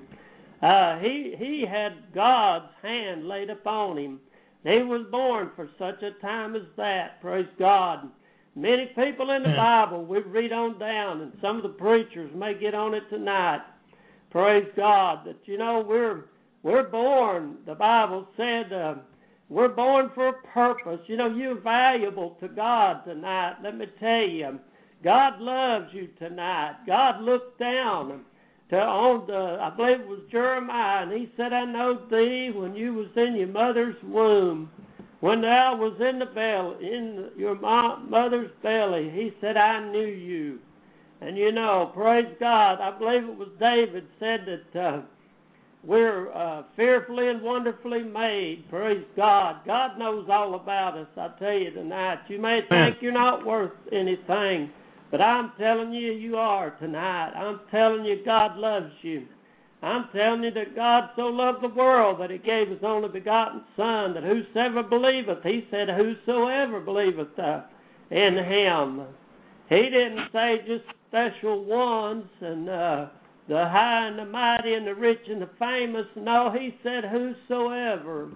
Uh, he, he had God's hand laid upon him. He was born for such a time as that, praise God. Many people in the Bible, we read on down, and some of the preachers may get on it tonight, praise God, that, you know, we're we're born, the Bible said, uh, we're born for a purpose. You know, you're valuable to God tonight. Let me tell you, God loves you tonight. God looked down to on the, I believe it was Jeremiah, and he said, I know thee when you was in your mother's womb. When thou was in the belly, in your mother's belly, he said, I knew you. And you know, praise God, I believe it was David said that uh, we're uh, fearfully and wonderfully made. Praise God. God knows all about us, I tell you tonight. You may think you're not worth anything, but I'm telling you, you are tonight. I'm telling you, God loves you. I'm telling you that God so loved the world that he gave his only begotten Son, that whosoever believeth, he said, whosoever believeth uh, in him. He didn't say just special ones and uh, the high and the mighty and the rich and the famous. No, he said whosoever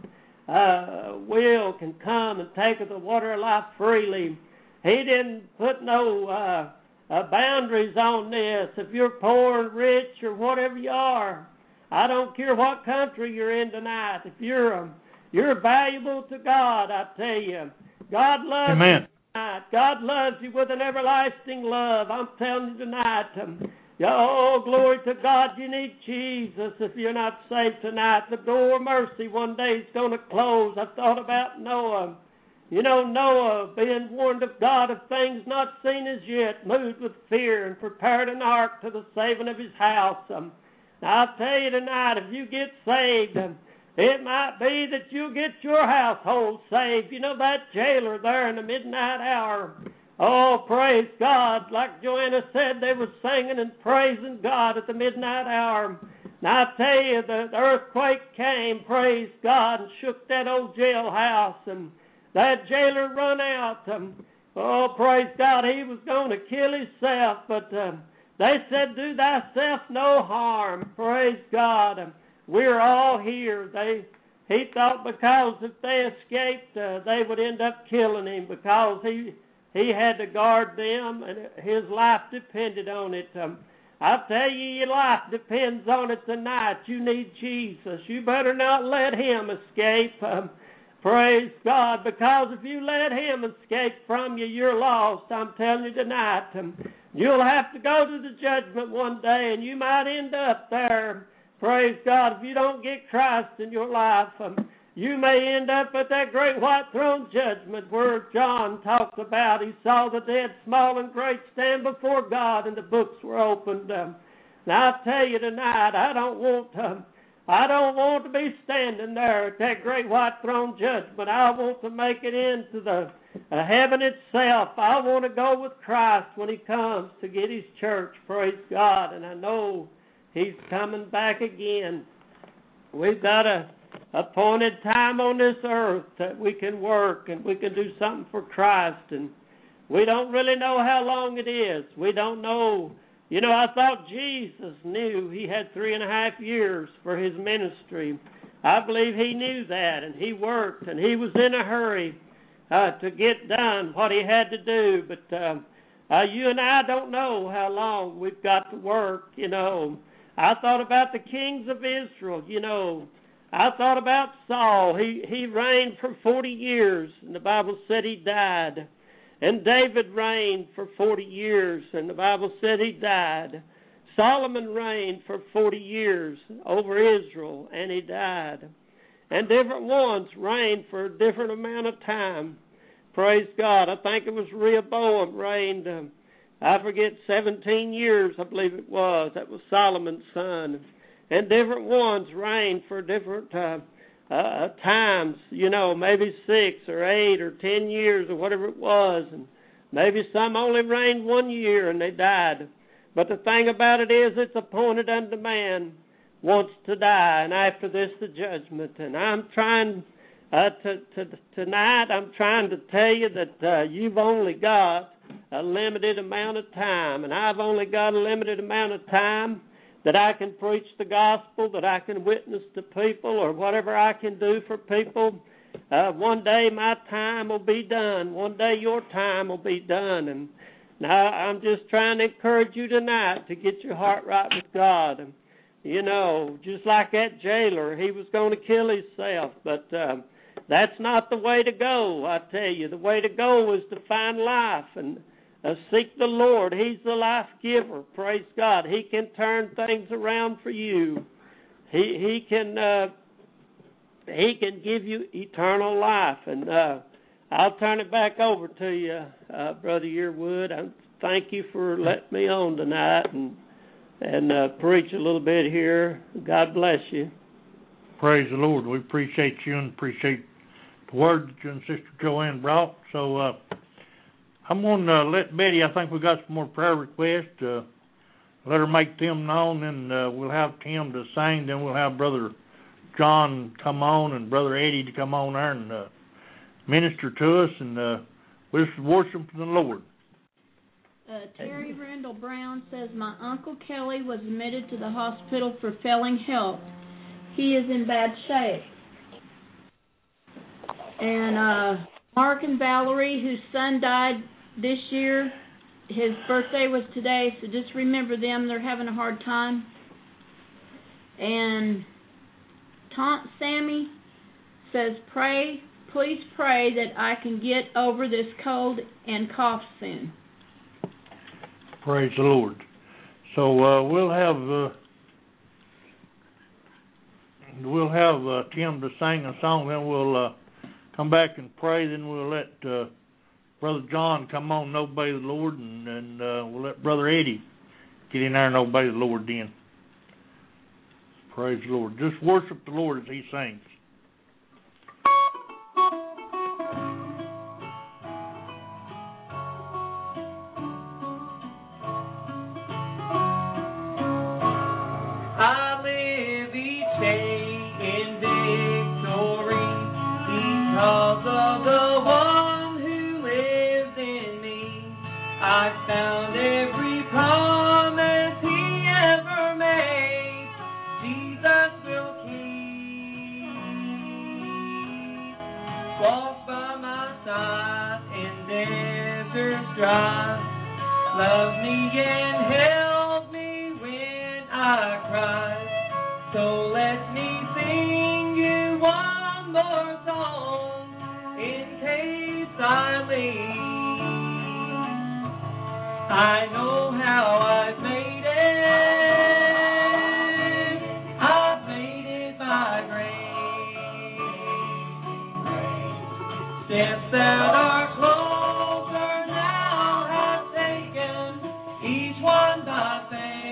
uh, will can come and take of the water of life freely. He didn't put no uh, uh, boundaries on this. If you're poor or rich or whatever you are, I don't care what country you're in tonight. If you're um, you're valuable to God, I tell you, God loves Amen. you. God loves you with an everlasting love. I'm telling you tonight. Um, oh, glory to God, you need Jesus if you're not saved tonight. The door of mercy one day is going to close. I've thought about Noah. You know, Noah, being warned of God of things not seen as yet, moved with fear and prepared an ark to the saving of his house. Um, now, I'll tell you tonight, if you get saved, um, it might be that you'll get your household saved. You know that jailer there in the midnight hour. Oh, praise God. Like Joanna said, they were singing and praising God at the midnight hour. Now, I tell you, the, the earthquake came, praise God, and shook that old jailhouse. And that jailer run out. Um, oh, praise God, he was going to kill himself. But um, they said, do thyself no harm. Praise God. Um, We're all here. They, he thought because if they escaped, uh, they would end up killing him because he he had to guard them and his life depended on it. Um, I tell you, your life depends on it tonight. You need Jesus. You better not let him escape. Um, praise God, because if you let him escape from you, you're lost. I'm telling you tonight. Um, you'll have to go to the judgment one day, and you might end up there. Praise God, if you don't get Christ in your life, um, you may end up at that great white throne judgment where John talks about. He saw the dead, small and great, stand before God, and the books were opened. Um, now, I tell you tonight, I don't want to, I don't want to be standing there at that great white throne judgment. I want to make it into the uh, heaven itself. I want to go with Christ when he comes to get his church. Praise God, and I know he's coming back again. We've got a appointed time on this earth that we can work and we can do something for Christ. And we don't really know how long it is. We don't know. You know, I thought Jesus knew he had three and a half years for his ministry. I believe he knew that, and he worked, and he was in a hurry uh, to get done what he had to do. But uh, uh, you and I don't know how long we've got to work, you know. I thought about the kings of Israel, you know. I thought about Saul. He he reigned for forty years, and the Bible said he died. And David reigned for forty years, and the Bible said he died. Solomon reigned for forty years over Israel, and he died. And different ones reigned for a different amount of time. Praise God. I think it was Rehoboam reigned um, I forget, seventeen years, I believe it was. That was Solomon's son. And different ones reigned for different uh, uh, times, you know, maybe six or eight or ten years or whatever it was. And maybe some only reigned one year and they died. But the thing about it is, it's appointed unto man once to die, and after this the judgment. And I'm trying uh, to, to tonight, I'm trying to tell you that uh, you've only got a limited amount of time, and I've only got a limited amount of time that I can preach the gospel, that I can witness to people, or whatever I can do for people. Uh, one day my time will be done. One day your time will be done. And now I'm just trying to encourage you tonight to get your heart right with God. And, you know, just like that jailer, he was going to kill himself, but uh, that's not the way to go, I tell you. The way to go is to find life and uh, seek the Lord. He's the life giver, praise God. He can turn things around for you. He he can uh, he can give you eternal life. And uh, I'll turn it back over to you, uh, Brother Yearwood. I thank you for letting me on tonight and and uh, preach a little bit here. God bless you. Praise the Lord. We appreciate you and appreciate the word that you and Sister Joanne brought. So uh, I'm going to uh, let Betty, I think we got some more prayer requests. Uh, let her make them known, and uh, we'll have Tim to sing. Then we'll have Brother John come on and Brother Eddie to come on there and uh, minister to us, and uh, we'll just worship the Lord. Uh, Terry Randall Brown says, my Uncle Kelly was admitted to the hospital for failing health. He is in bad shape. And uh, Mark and Valerie, whose son died this year, his birthday was today, so just remember them. They're having a hard time. And Taunt Sammy says, pray, please pray that I can get over this cold and cough soon. Praise the Lord. So uh, we'll have uh, we'll have uh, Tim to sing a song, then we'll uh, come back and pray. Then we'll let uh, Brother John come on and obey the Lord, and, and uh, we'll let Brother Eddie get in there and obey the Lord then. Praise the Lord. Just worship the Lord as he sings. I found every promise he ever made, Jesus will keep. Walk by my side in deserts dry, love me and help me when I cry. So let me sing you one more song in case I leave. I know how I've made it. I've made it by grace. Steps that are closer now have taken, each one by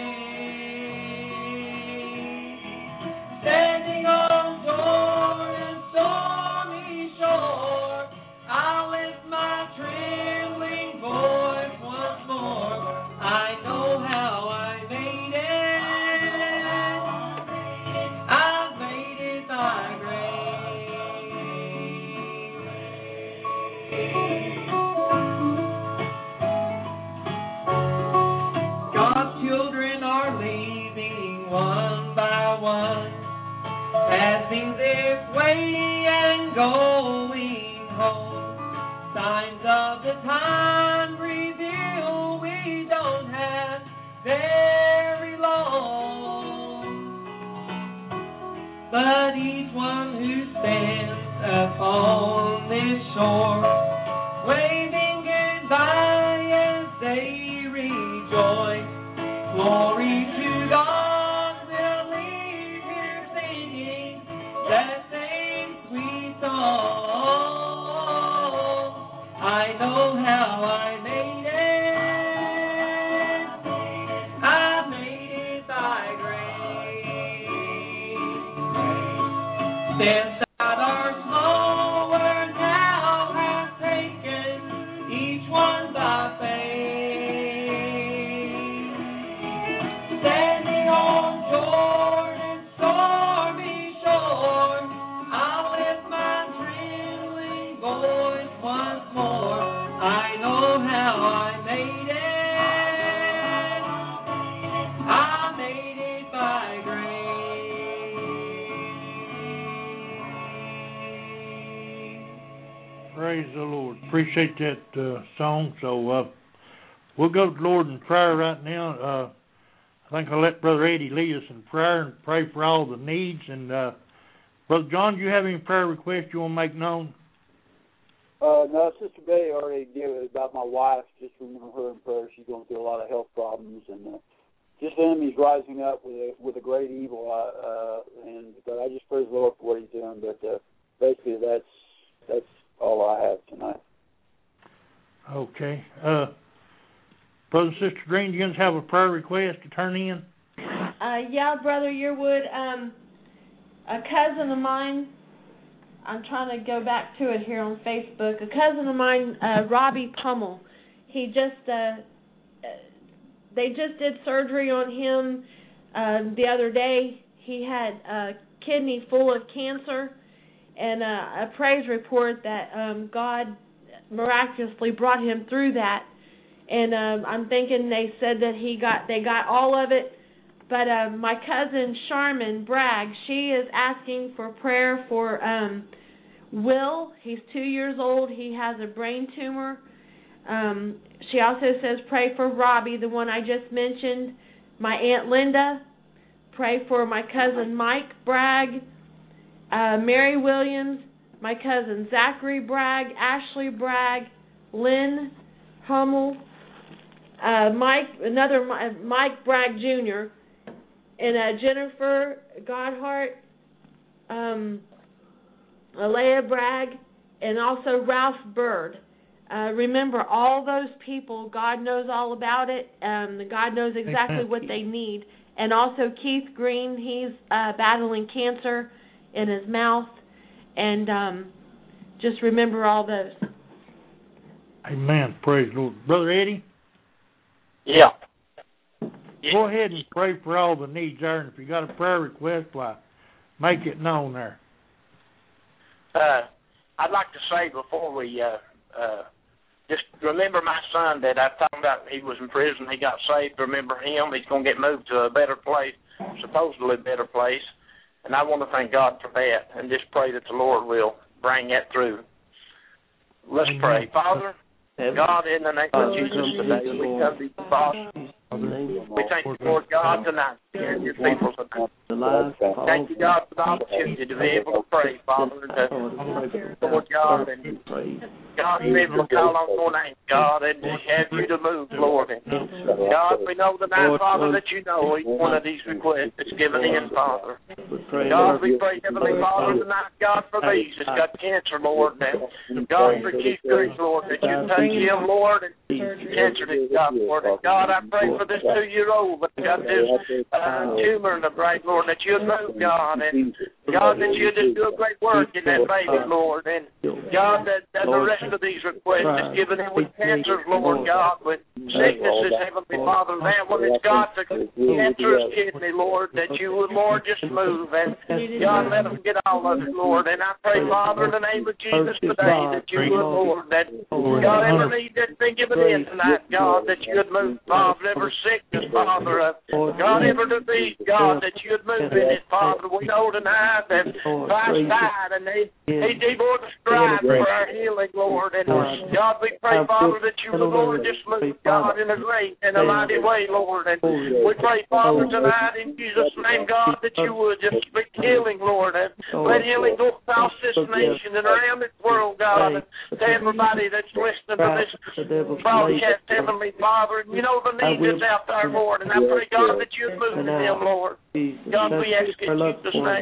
faith. Standing on Jordan's stormy shore, I'll lift my trembling voice. I know how I made it. I made it by grace. God's children are leaving one by one, passing this way and going home. Signs of the time reveal we don't have very long, but each one who stands upon this shore, waving goodbye as they rejoice, glory to God, we'll leave here singing that same sweet song. I know how I made it. Steps out are slower now, have taken each one by faith. Standing on Jordan's stormy shore, I'll lift my trembling voice once more. I know how I made it. I made it by grace. Praise the Lord. Appreciate that uh, song. So uh, we'll go to the Lord in prayer right now. Uh, I think I'll let Brother Eddie lead us in prayer and pray for all the needs. And uh, Brother John, do you have any prayer requests you want to make known? Uh, no, Sister Betty already did it about my wife. Just remember her in prayer. She's going through a lot of health problems, and uh, just the enemy's rising up with a with a great evil. Uh, uh, and but I just praise the Lord for what He's doing. But uh, basically, that's that's all I have tonight. Okay. Uh, Brother and Sister Green, do you guys have a prayer request to turn in? Uh, yeah, Brother Yearwood, um, a cousin of mine, I'm trying to go back to it here on Facebook, a cousin of mine, uh, Robbie Pummel, he just, uh, they just did surgery on him uh, the other day. He had a kidney full of cancer, and uh, a praise report that um, God miraculously brought him through that. And um, I'm thinking they said that he got they got all of it. But uh, my cousin Charmin Bragg, she is asking for prayer for um, Will. He's two years old. He has a brain tumor. Um, she also says pray for Robbie, the one I just mentioned. My Aunt Linda. Pray for my cousin Mike Bragg. Uh, Mary Williams. My cousin Zachary Bragg. Ashley Bragg. Lynn Hummel. Uh, Mike, another Mike Bragg Junior and uh, Jennifer Godhart, um, Alea Bragg, and also Ralph Bird. Uh, remember, all those people, God knows all about it. Um, God knows exactly what they need. And also Keith Green, he's uh, battling cancer in his mouth. And um, just remember all those. Amen. Praise the Lord. Brother Eddie? Yeah. Go ahead and pray for all the needs there, and if you got a prayer request, why, make it known there. Uh, I'd like to say before we uh, uh, just remember my son that I talked about. He was in prison. He got saved. Remember him. He's going to get moved to a better place, supposedly a better place. And I want to thank God for that and just pray that the Lord will bring that through. Let's Amen. Pray. Father, God, in the name of Jesus today, we come to you, Father. We thank you, Lord God, tonight, hearing your people tonight. Thank you, God, for the opportunity to be able to pray, Father, and to, Lord God, and God, to be able to call on your name, God, and to have you to move, Lord. And God, we know tonight, Father, that you know each one of these requests that's given in, Father. God, we pray, Heavenly Father, tonight, God, for these that's got cancer, Lord, and God, for Keith Green, Lord, that you touch him, Lord, and cancer that God, Lord. And God, I pray for this two-year-old that got this uh, tumor in the brain, Lord, that you would move, God, and God, that you would just do a great work in that baby, Lord, and God, that, that the rest of these requests is given him with cancers, Lord God, with sicknesses, Heavenly Father, that one that's got the cancerous kidney, Lord, that you would, Lord, just move, and God, let them get all of it, Lord, and I pray, Father, in the name of Jesus today, that you would, Lord, that God, every need that's been given in tonight, God, that you would move, Father, every sickness, Father, uh, God, every disease, God, that you would move in it, Father. We know tonight that Christ died and they, he did more to strive for our healing, Lord. And God, we pray, Father, that you would, Lord, just move, God, in a great and a mighty way, Lord. And we pray, Father, tonight in Jesus' name, God, that you would just speak healing, Lord, and let healing go across this nation and around this world, God, and to everybody that's listening to this broadcast, Heavenly Father. And you know the need is out there, Lord, and I pray, God, that you would move in them, Lord. God, we ask in Jesus' name. We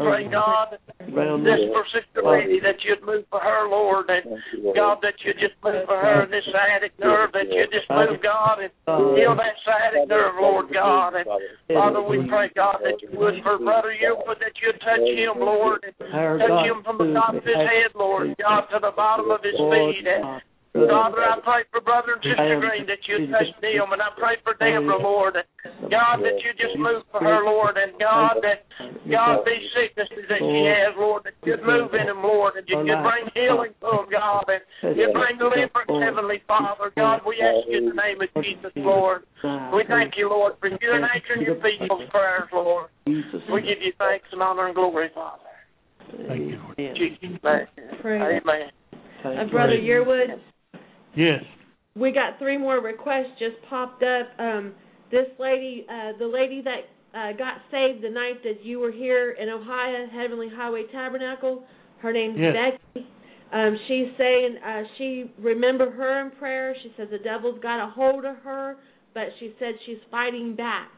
pray, God, this for Sister Lady, that you'd move for her, Lord, and God, that you'd just move for her and this sciatic nerve, that you'd just move, God, and heal that sciatic nerve, Lord God. And Father, we pray, God, that you would for Brother Yearwood, that you'd touch him, Lord, and touch him from the top of his head, Lord God, to the bottom of his feet. And Father, I pray for Brother and Sister Green that you touch them, and I pray for Deborah, Lord, God, that you just move for her, Lord, and God, that God, these sicknesses that she has, Lord, that you'd move in them, Lord, and you could bring healing to them, God, and you bring deliverance, Heavenly Father. God, we ask you in the name of Jesus, Lord. We thank you, Lord, for your nature and your people's prayers, Lord. We give you thanks and honor and glory, Father. Thank you, Lord. Jesus' name. Amen. Uh, Brother Yearwood? Yes. We got three more requests just popped up. Um, this lady, uh, the lady that uh, got saved the night that you were here in Ohio, Heavenly Highway Tabernacle, her name's yes. Becky. Um, she's saying uh, she remember her in prayer. She says the devil's got a hold of her, but she said she's fighting back.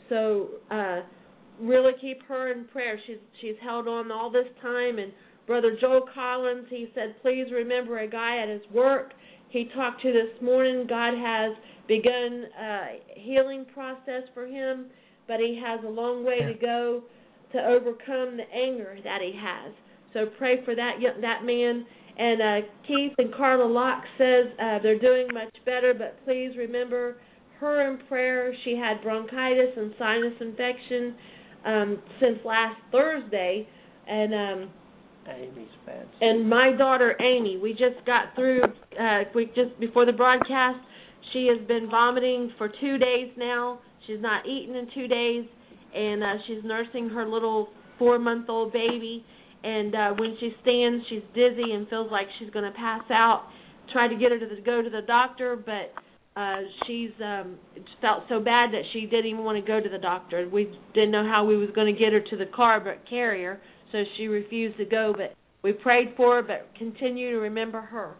So uh, really keep her in prayer. She's she's held on all this time. And Brother Joel Collins, he said, please remember a guy at his work he talked to this morning. God has begun a healing process for him, but he has a long way to go to overcome the anger that he has. So pray for that that man. And uh, Keith and Carla Locke says uh, they're doing much better, but please remember her in prayer. She had bronchitis and sinus infection um, since last Thursday, and um, Amy's bad. And my daughter Amy, we just got through. Uh, we just before the broadcast, she has been vomiting for two days now. She's not eaten in two days, and uh, she's nursing her little four-month-old baby. And uh, when she stands, she's dizzy and feels like she's going to pass out. Tried to get her to the, go to the doctor, but uh, she's um, felt so bad that she didn't even want to go to the doctor. We didn't know how we was going to get her to the car, but carrier. So she refused to go, but we prayed for her, but continue to remember her.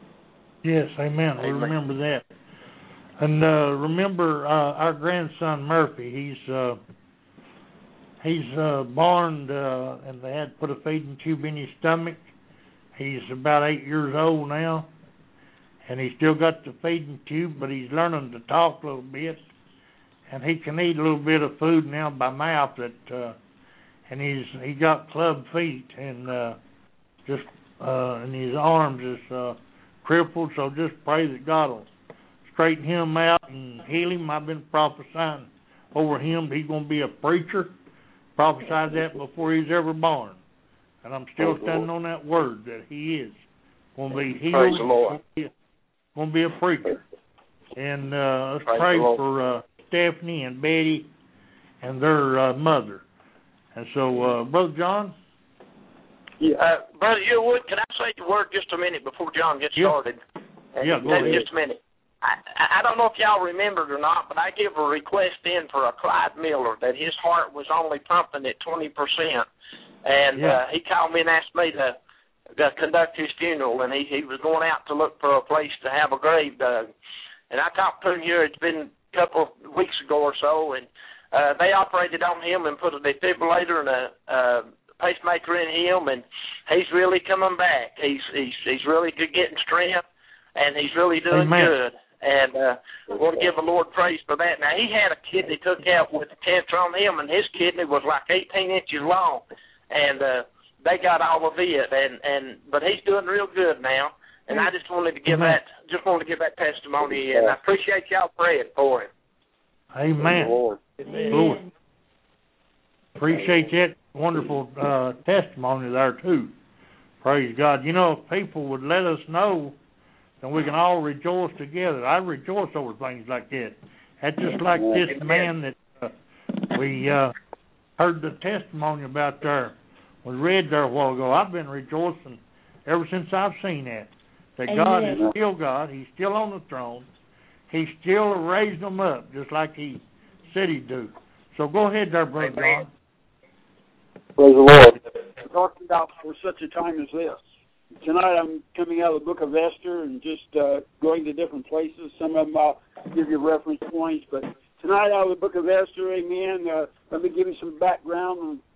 Yes, amen. We remember that. And uh, remember uh, our grandson Murphy. He's uh, he's uh, born, uh, and they had to put a feeding tube in his stomach. He's about eight years old now, and he's still got the feeding tube, but he's learning to talk a little bit, and he can eat a little bit of food now by mouth. That uh, and he's he got club feet, and uh, just uh, and his arms is uh, crippled. So just pray that God will straighten him out and heal him. I've been prophesying over him that he's going to be a preacher. Prophesied that before he was ever born, and I'm still standing on that word that he is going to be healed. Praise the Lord. Going to be a preacher. And uh, let's Praise pray for uh, Stephanie and Betty and their uh, mother. And so, uh, Brother John? Yeah. Uh, Brother Yearwood, can I say a word just a minute before John gets yeah. started? Yeah, go ahead. Just a minute. I, I don't know if y'all remembered or not, but I gave a request in for a Clyde Miller that his heart was only pumping at twenty percent. And yeah. uh, he called me and asked me to, to conduct his funeral, and he, he was going out to look for a place to have a grave dug. And I talked to him here, it's been a couple of weeks ago or so, and Uh, they operated on him and put a defibrillator and a, a pacemaker in him, and he's really coming back. He's he's he's really good, getting strength, and he's really doing Amen. good. And uh, we want to give the Lord praise for that. Now, he had a kidney took out with a cancer on him, and his kidney was like eighteen inches long, and uh, they got all of it. And, and but he's doing real good now. And I just wanted to give Amen. that just wanted to give that testimony, and I appreciate y'all praying for him. Amen. Amen. Lord. Appreciate that wonderful uh, testimony there, too. Praise God. You know, if people would let us know, then we can all rejoice together. I rejoice over things like that. That's just like this man that uh, we uh, heard the testimony about there, was read there a while ago. I've been rejoicing ever since I've seen that, that Amen. God is still God. He's still on the throne. He still raised them up, just like he said he'd do. So go ahead there, Brother John. Praise the Lord. Talking about for such a time as this. Tonight I'm coming out of the book of Esther and just uh, going to different places. Some of them I'll give you reference points, but tonight out of the book of Esther, amen, uh, let me give you some background on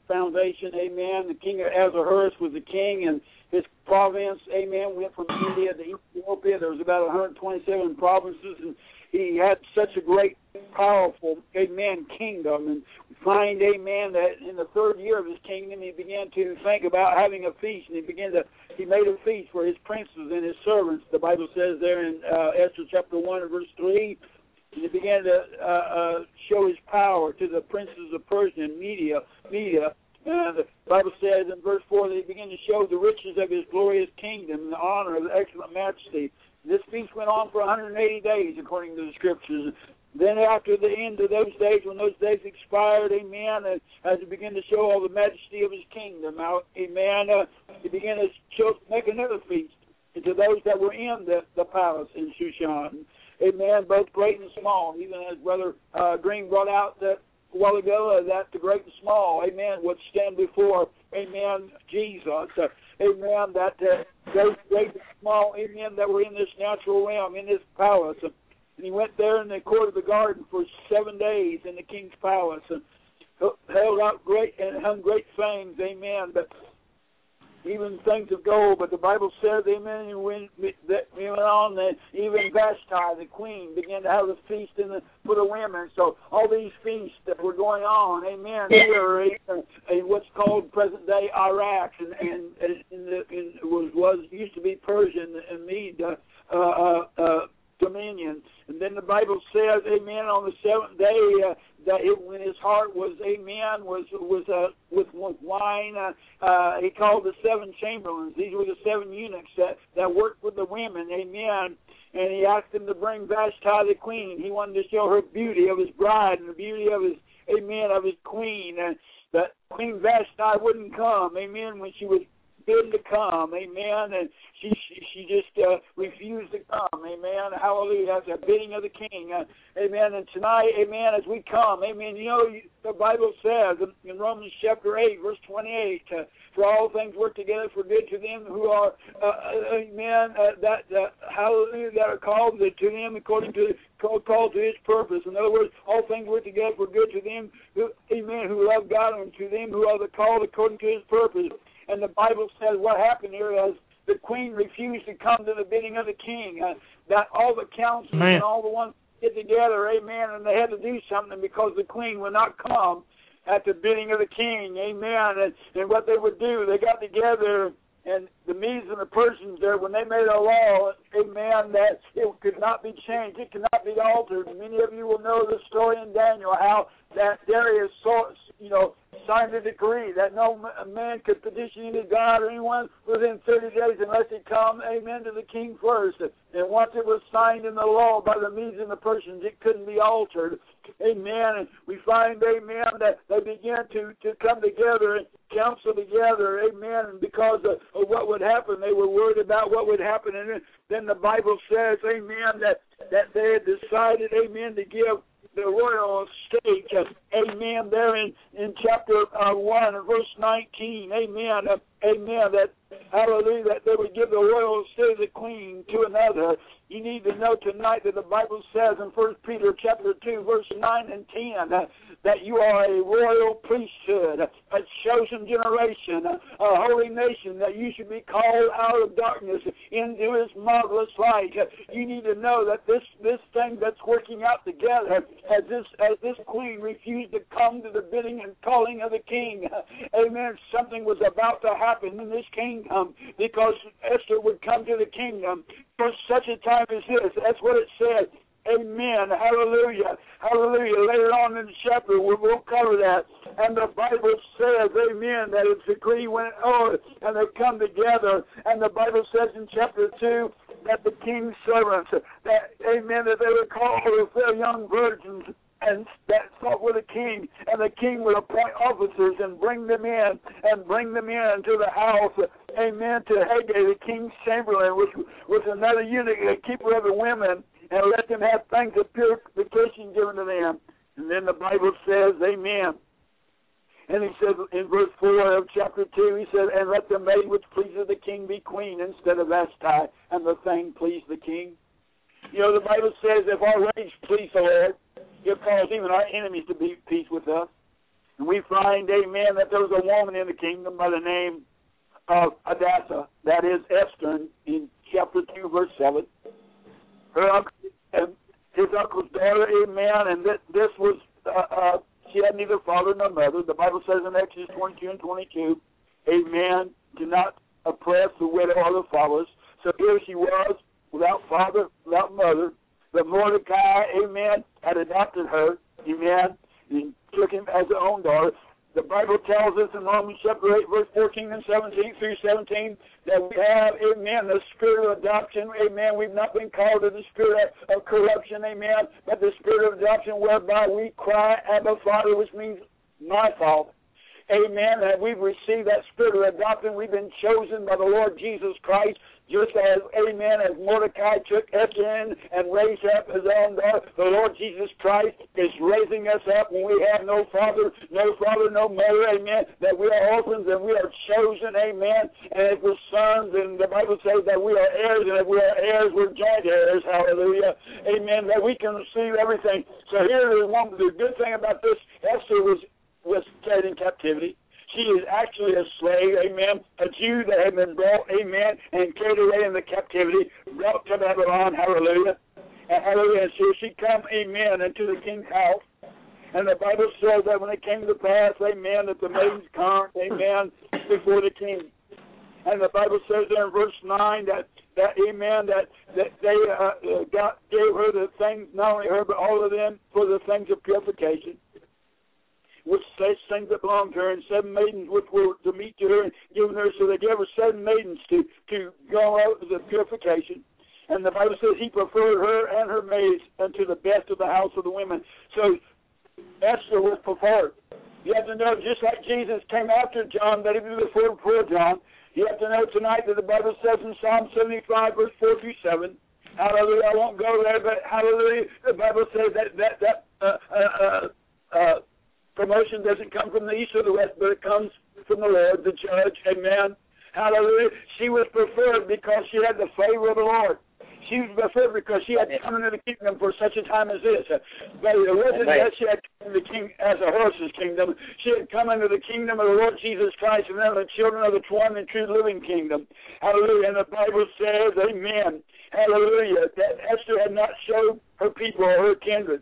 foundation, amen. The king of Ahasuerus was the king, and his province, amen, went from India to Ethiopia. There was about one hundred twenty-seven provinces, and he had such a great, powerful, amen, kingdom. And we find, amen, that in the third year of his kingdom, he began to think about having a feast, and he began to, he made a feast for his princes and his servants. The Bible says there in uh, Esther chapter one and verse three, and he began to uh, uh, show his power to the princes of Persia and Media. Media. And the Bible says in verse four that he began to show the riches of his glorious kingdom and the honor of the excellent majesty. This feast went on for one hundred eighty days, according to the scriptures. Then after the end of those days, when those days expired, amen, as, as he began to show all the majesty of his kingdom, amen, uh, he began to show, make another feast to those that were in the, the palace in Shushan. Amen, both great and small, even as Brother uh, Green brought out that a while ago, uh, that the great and small, amen, would stand before, amen, Jesus. Uh, amen, that uh, those great and small, amen, that were in this natural realm, in this palace. Uh, and he went there in the court of the garden for seven days in the king's palace, and held out great and hung great things, amen, but even things of gold. But the Bible says, amen, and when that went on, that even Vashti, the queen, began to have a feast in the, for the women. So all these feasts that were going on, amen, here in, in what's called present-day Iraq, and, and, and in the, in, was, was used to be Persian and Mede uh, uh, uh, dominion. And then the Bible says, amen, on the seventh day, uh, that it, when his heart was, amen, was was uh, with, with wine, uh, uh, he called the seven chamberlains. These were the seven eunuchs that, that worked with the women, amen. And he asked them to bring Vashti the queen. He wanted to show her beauty of his bride and the beauty of his, amen, of his queen. And that Queen Vashti wouldn't come, amen, when she was bid to come, amen, and she she, she just uh, refused to come, amen, hallelujah, that's a bidding of the king, uh, amen, and tonight, amen, as we come, amen, you know, the Bible says in Romans chapter eight, verse twenty-eight, uh, for all things work together for good to them who are, uh, amen, uh, that, uh, hallelujah, that are called to them according to, called, called to his purpose. In other words, all things work together for good to them, who, amen, who love God, and to them who are the called according to his purpose. And the Bible says what happened here is the queen refused to come to the bidding of the king. Uh, that all the councils Man. and all the ones get together, amen, and they had to do something because the queen would not come at the bidding of the king, amen. And, and what they would do, they got together, and the Medes and the Persians there, when they made a law, amen, that it could not be changed, it could not be altered. Many of you will know the story in Daniel, how that Darius saw, you know, signed a decree that no man could petition any God or anyone within thirty days unless he come, amen, to the king first. And once it was signed in the law by the Medes and the Persians, it couldn't be altered. Amen. And we find, amen, that they began to, to come together and counsel together, amen, and because of, of what would happen, they were worried about what would happen. And then the Bible says, amen, that, that they had decided, amen, to give the royal estate, uh, amen, there in, in chapter uh, one and verse nineteen, amen, uh, amen, that, hallelujah, that they would give the royal estate of the queen to another. You need to know tonight that the Bible says in First Peter chapter two, verse nine and ten, uh, that you are a royal priesthood, a chosen generation, a, a holy nation, that you should be called out of darkness into his marvelous light. Uh, you need to know that this, this thing that's working out together, as this, as this queen refused to come to the bidding and calling of the king, uh, amen, something was about to happen in this kingdom, because Esther would come to the kingdom for such a time as this. That's what it said. Amen. Hallelujah. Hallelujah. Later on in the chapter, we'll, we'll cover that. And the Bible says, amen, that its decree went on and they come together. And the Bible says in chapter two that the king's servants, that, amen, that they were called their young virgins, and that fought with the king, and the king would appoint officers and bring them in, and bring them in to the house, amen, to Haggai, the king's chamberlain, which was another eunuch, a keeper of the women, and let them have things of purification given to them. And then the Bible says, amen. And he said in verse four of chapter two, he said, and let the maid which pleases the king be queen instead of Vashti, and the thing please the king. You know, the Bible says, if our ways please the Lord, he'll cause even our enemies to be at peace with us. And we find, amen, that there was a woman in the kingdom by the name of Hadassah, that is Esther, in chapter two, verse seven. Her uncle, and his uncle's daughter, amen, and this, this was, uh, uh, she had neither father nor mother. The Bible says in Exodus twenty-two and twenty-two, amen, do not oppress the widow or the fatherless. So here she was, without father, without mother. But Mordecai, amen, had adopted her, amen, and took him as her own daughter. The Bible tells us in Romans chapter eight, verse fourteen and seventeen through seventeen, that we have, amen, the spirit of adoption, amen. We've not been called to the spirit of corruption, amen, but the spirit of adoption whereby we cry, Abba, Father, which means my Father. Amen. And we've received that spirit of adoption. We've been chosen by the Lord Jesus Christ, just as, amen, as Mordecai took Esther in and raised up his own daughter. The Lord Jesus Christ is raising us up when we have no father, no father, no mother, amen, that we are orphans and we are chosen, amen. And if we're sons, and the Bible says that we are heirs, and if we are heirs, we're joint heirs, hallelujah, amen, that we can receive everything. So here is one, the good thing about this, Esther was was carried in captivity. She is actually a slave, amen, a Jew that had been brought, amen, and carried away into captivity, brought to Babylon, hallelujah, and hallelujah, and so she come, amen, into the king's house, and the Bible says that when it came to pass, amen, that the maidens come, amen, before the king, and the Bible says there in verse nine that, that amen, that, that they uh, got, gave her the things, not only her, but all of them, for the things of purification, which such things that belonged to her, and seven maidens which were to meet to her and given her. So they gave her seven maidens to, to go out to the purification. And the Bible says he preferred her and her maids unto the best of the house of the women. So Esther was preferred. You have to know, just like Jesus came after John, that he was before, before John, you have to know tonight that the Bible says in Psalm seventy-five, verse four through seven, hallelujah, I won't go there, but hallelujah, the Bible says that, that, that, uh, uh, uh, uh, promotion doesn't come from the east or the west, but it comes from the Lord, the judge. Amen. Hallelujah. She was preferred because she had the favor of the Lord. She was preferred because she had come into the kingdom for such a time as this. But it wasn't that she had come into the king as a horse's kingdom. She had come into the kingdom of the Lord Jesus Christ and then the children of the one and true living kingdom. Hallelujah. And the Bible says, amen, hallelujah, that Esther had not showed her people or her kindred.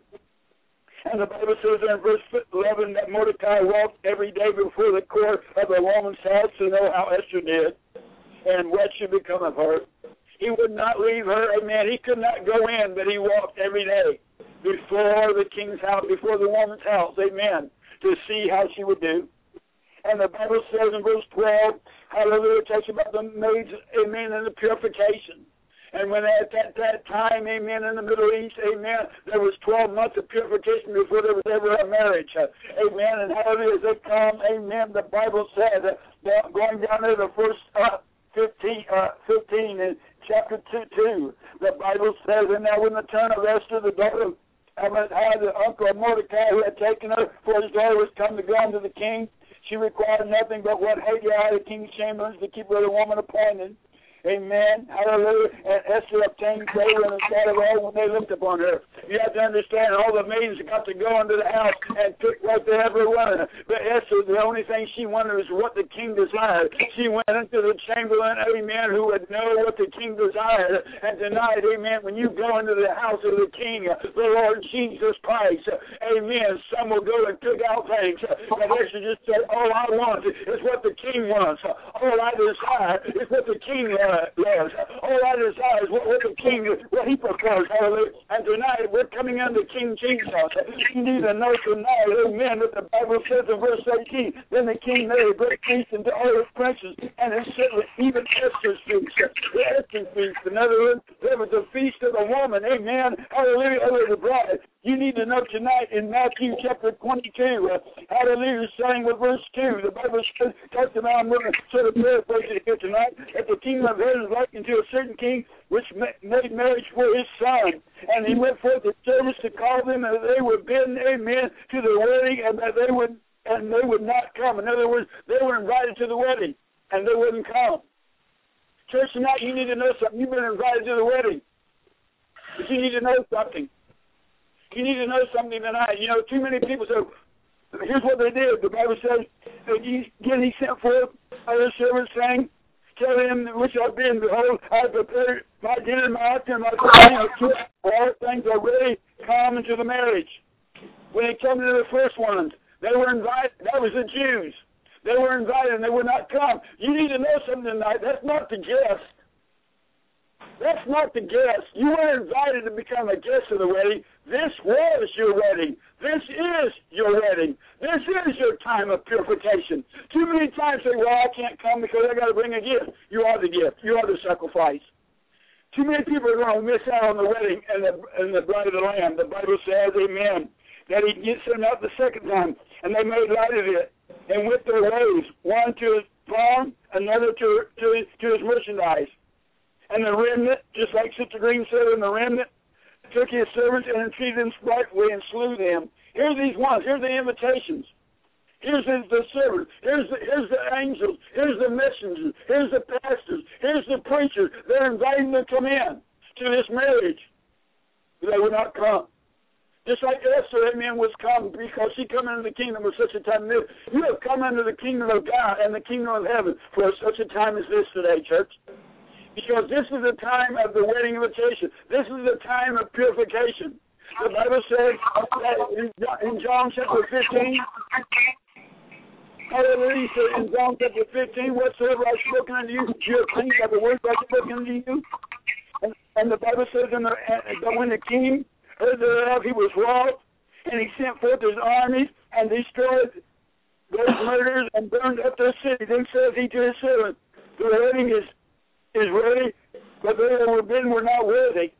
And the Bible says in verse eleven that Mordecai walked every day before the court of the woman's house to know how Esther did and what should become of her. He would not leave her, amen. He could not go in, but he walked every day before the king's house, before the woman's house, amen, to see how she would do. And the Bible says in verse twelve, hallelujah, it talks about the maids, amen, and the purification. And when at that, that time, amen, in the Middle East, amen, there was twelve months of purification before there was ever a marriage. Uh, amen. And hallelujah, as they come, amen, the Bible says, uh, going down to the first uh, fifteen, uh, fifteen in chapter two, two, the Bible says, and now when the turn of Esther, the daughter of Amaziah, the uncle of Mordecai, who had taken her for his daughter, was come to go unto the king, she required nothing but what Haggai, the king's chamberlain, to keep her the woman appointed. Amen. Hallelujah. And Esther obtained favor in the sight of all when they looked upon her. You have to understand, all the maidens got to go into the house and pick what they ever wanted. But Esther, the only thing she wanted was what the king desired. She went into the chamberlain, amen, who would know what the king desired. And tonight, amen, when you go into the house of the king, the Lord Jesus Christ, amen, some will go and pick out things. But Esther just said, all I want is what the king wants. All I desire is what the king wants. Lord, all I desire is what, what the king, what he prefers, hallelujah. And tonight we're coming under King Jesus. You need to know tonight, amen, that the Bible says in verse eighteen, then the king made a great feast unto all his princes, and it said even Esther's feast, the Esther's feast. In other words, there was a feast of a woman, amen, hallelujah, over the bride. You need to know tonight in Matthew chapter twenty-two, uh, hallelujah, starting with verse two, the Bible talks about, I'm going to sort of paraphrase it here tonight, that the kingdom of heaven is likened to a certain king which made marriage for his son. And he went forth to service to call them, and they were bidden, amen, to the wedding, and that they would and they would not come. In other words, they were invited to the wedding, and they wouldn't come. Church, tonight you need to know something. You've been invited to the wedding, but you need to know something. You need to know something tonight. You know, too many people say, here's what they did. The Bible says, that he, again he sent forth other servants saying, tell him which I've been, behold, I prepared my dinner, my altar, my clothing, all things are ready, come into the marriage. When they come to the first ones, they were invited. That was the Jews. They were invited and they would not come. You need to know something tonight. That's not the guest. That's not the guest. You weren't invited to become a guest of the wedding. This was your wedding. This is your wedding. This is your time of purification. Too many times say, well, I can't come because I got to bring a gift. You are the gift. You are the sacrifice. Too many people are going to miss out on the wedding and the, and the bride of the Lamb. The Bible says, amen, that he gets them out the second time, and they made light of it and went their ways, one to his farm, another to, to, to his merchandise. And the remnant, just like Sister Green said, and the remnant took his servants and entreated them spitefully and slew them. Here's these ones. Here's the invitations. Here's the, the servants. Here's the, here's the angels. Here's the messengers. Here's the pastors. Here's the preachers. They're inviting them to come in to this marriage. But they would not come. Just like Esther, amen, was come because she come into the kingdom of such a time as this. You have come into the kingdom of God and the kingdom of heaven for such a time as this today, church. Because this is the time of the wedding invitation. This is the time of purification. The Bible says in John chapter fifteen, hallelujah, in John chapter fifteen, whatsoever I've spoken unto you, you have clean by the words I've spoken unto you. And, and the Bible says in the, that when the king heard thereof, he was wroth, and he sent forth his armies and destroyed those murderers and burned up their city. Then says he to his servant, the wedding is is ready, but they that were bidden were not worthy.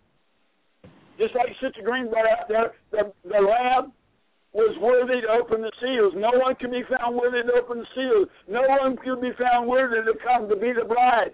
Just like Sister Green brought out there, the, the lamb was worthy to open the seals. No one could be found worthy to open the seals. No one could be found worthy to come to be the bride.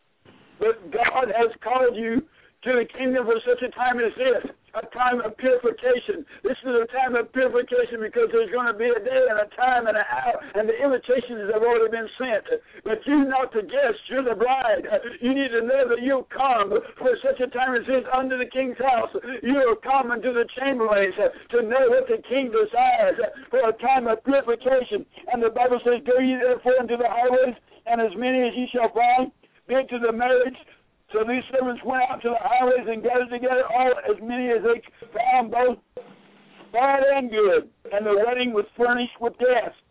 But God has called you to the kingdom for such a time as this, a time of purification. This is a time of purification because there's going to be a day and a time and an hour, and the invitations have already been sent. But you're not the guest, you're the bride. You need to know that you'll come for such a time as this unto the king's house. You'll come into the chamberlains to know what the king desires for a time of purification. And the Bible says, go ye therefore into the highways, and as many as ye shall find, bid to the marriage. So these servants went out to the highways and gathered together all as many as they found, both bad and good. And the wedding was furnished with guests.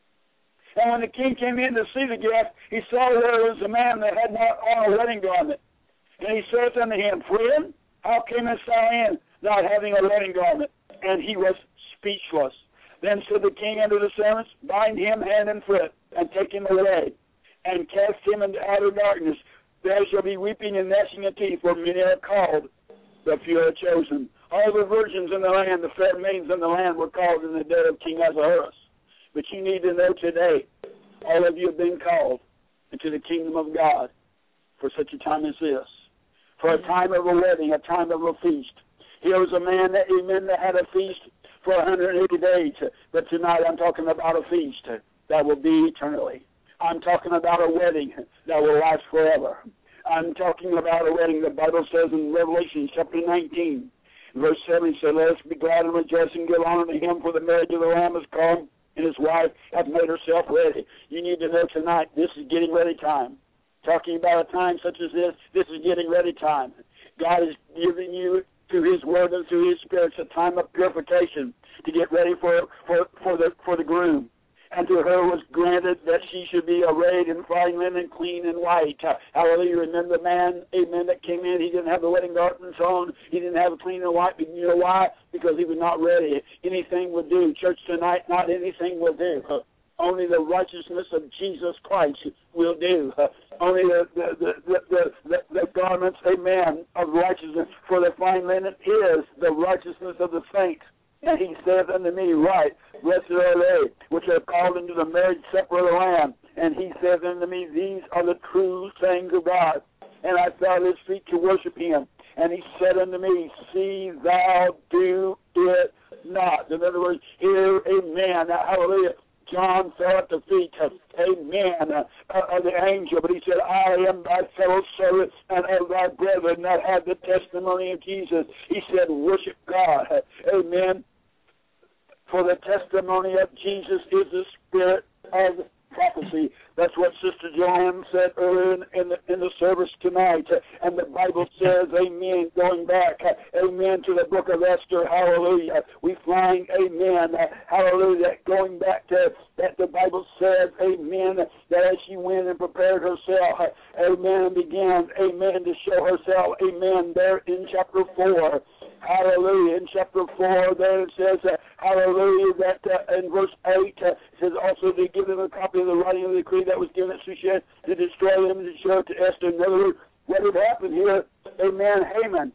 And when the king came in to see the guests, he saw there was a man that had not on a wedding garment. And he said unto him, friend, how camest thou in, not having a wedding garment? And he was speechless. Then said the king unto the servants, bind him hand and foot, and take him away, and cast him into outer darkness. There shall be weeping and gnashing of teeth, for many are called, but few are chosen. All the virgins in the land, the fair maidens in the land, were called in the day of King Ahasuerus. But you need to know today, all of you have been called into the kingdom of God for such a time as this, for a time of a wedding, a time of a feast. Here was a man, that, amen, that had a feast for one hundred eighty days, but tonight I'm talking about a feast that will be eternally. I'm talking about a wedding that will last forever. I'm talking about a wedding. The Bible says in Revelation chapter nineteen, verse seven, it says, let us be glad and rejoice and give honor to him, for the marriage of the Lamb is come, and his wife hath made herself ready. You need to know tonight, this is getting ready time. Talking about a time such as this, this is getting ready time. God is giving you, through his word and through his spirit, a time of purification to get ready for, for, for, the, for the groom. And to her was granted that she should be arrayed in fine linen, clean and white. Uh, hallelujah. Remember the man, amen, that came in. He didn't have the wedding garments on. He didn't have a clean and white. But you know why? Because he was not ready. Anything would do. Church tonight, not anything will do. Uh, only the righteousness of Jesus Christ will do. Uh, only the the, the, the, the, the the garments, amen, of righteousness. For the fine linen is the righteousness of the saints. And he saith unto me, right, blessed are they which are called into the marriage supper of the Lamb. And he saith unto me, these are the true sayings of God. And I fell at his feet to worship him. And he said unto me, see thou do it not. In other words, hear, amen, hallelujah. John fell at the feet of, amen, uh, of the angel. But he said, I am thy fellow servant and of thy brethren that have the testimony of Jesus. He said, worship God. Amen. For the testimony of Jesus is the spirit of prophecy. That's what Sister Joanne said earlier in, in, the, in the service tonight. And the Bible says, amen, going back, amen, to the book of Esther, hallelujah. We find, amen, hallelujah, going back to that the Bible says, amen, that as she went and prepared herself, amen, and began, amen, to show herself, amen, there in chapter four. Hallelujah. In chapter four, there it says, uh, hallelujah, that uh, in verse eight, uh, it says also to give them a copy of the writing of the decree that was given at Shushan to destroy them and to show it to Esther. In other words, what had happened here, amen, Haman.